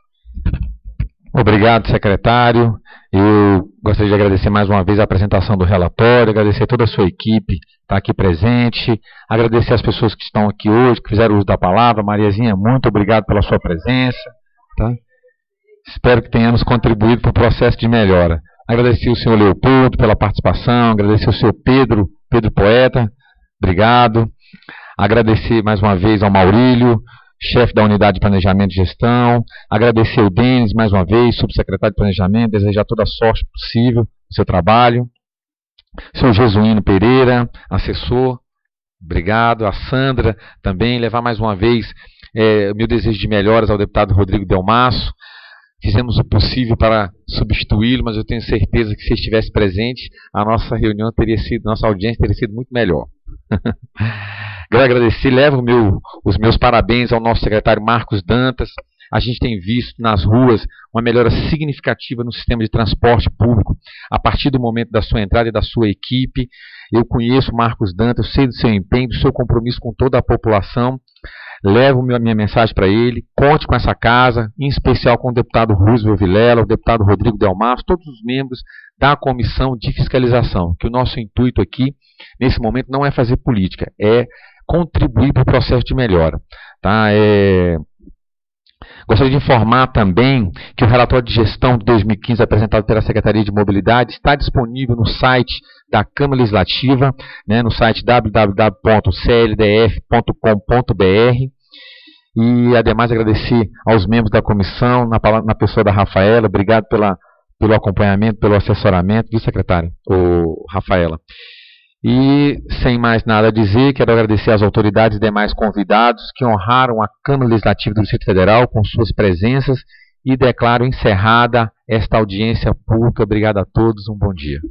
Obrigado, secretário. Eu gostaria de agradecer mais uma vez a apresentação do relatório, agradecer toda a sua equipe que está aqui presente, agradecer as pessoas que estão aqui hoje, que fizeram uso da palavra. Mariazinha, muito obrigado pela sua presença. Tá? Espero que tenhamos contribuído para o processo de melhora. Agradecer o senhor Leopoldo pela participação, agradecer o senhor Pedro, Pedro Poeta, obrigado. Agradecer mais uma vez ao Maurílio, chefe da Unidade de Planejamento e Gestão, agradecer ao Denis mais uma vez, subsecretário de Planejamento, desejar toda a sorte possível no seu trabalho. Senhor Jesuíno Pereira, assessor, obrigado. A Sandra também, levar mais uma vez é, meu desejo de melhoras ao deputado Rodrigo Delmasso. Fizemos o possível para substituí-lo, mas eu tenho certeza que se estivesse presente, a nossa reunião teria sido, nossa audiência teria sido muito melhor. Quero agradecer, levo meu, os meus parabéns ao nosso secretário Marcos Dantas. A gente tem visto nas ruas uma melhora significativa no sistema de transporte público a partir do momento da sua entrada e da sua equipe. Eu conheço o Marcos Dantas, eu sei do seu empenho, do seu compromisso com toda a população. Levo a minha mensagem para ele, conte com essa casa, em especial com o deputado Roosevelt Vilela, o deputado Rodrigo Delmasso, todos os membros da comissão de fiscalização, que o nosso intuito aqui, nesse momento, não é fazer política, é contribuir para o processo de melhora. Tá? É... Gostaria de informar também que o relatório de gestão de dois mil e quinze apresentado pela Secretaria de Mobilidade está disponível no site da Câmara Legislativa, né, no site w w w ponto c l d f ponto com ponto b r. E, ademais, agradecer aos membros da comissão, na, na pessoa da Rafaela. Obrigado pela, pelo acompanhamento, pelo assessoramento, viu, secretário? Ô, Rafaela. E, sem mais nada a dizer, quero agradecer às autoridades e demais convidados que honraram a Câmara Legislativa do Distrito Federal com suas presenças e declaro encerrada esta audiência pública. Obrigado a todos, um bom dia.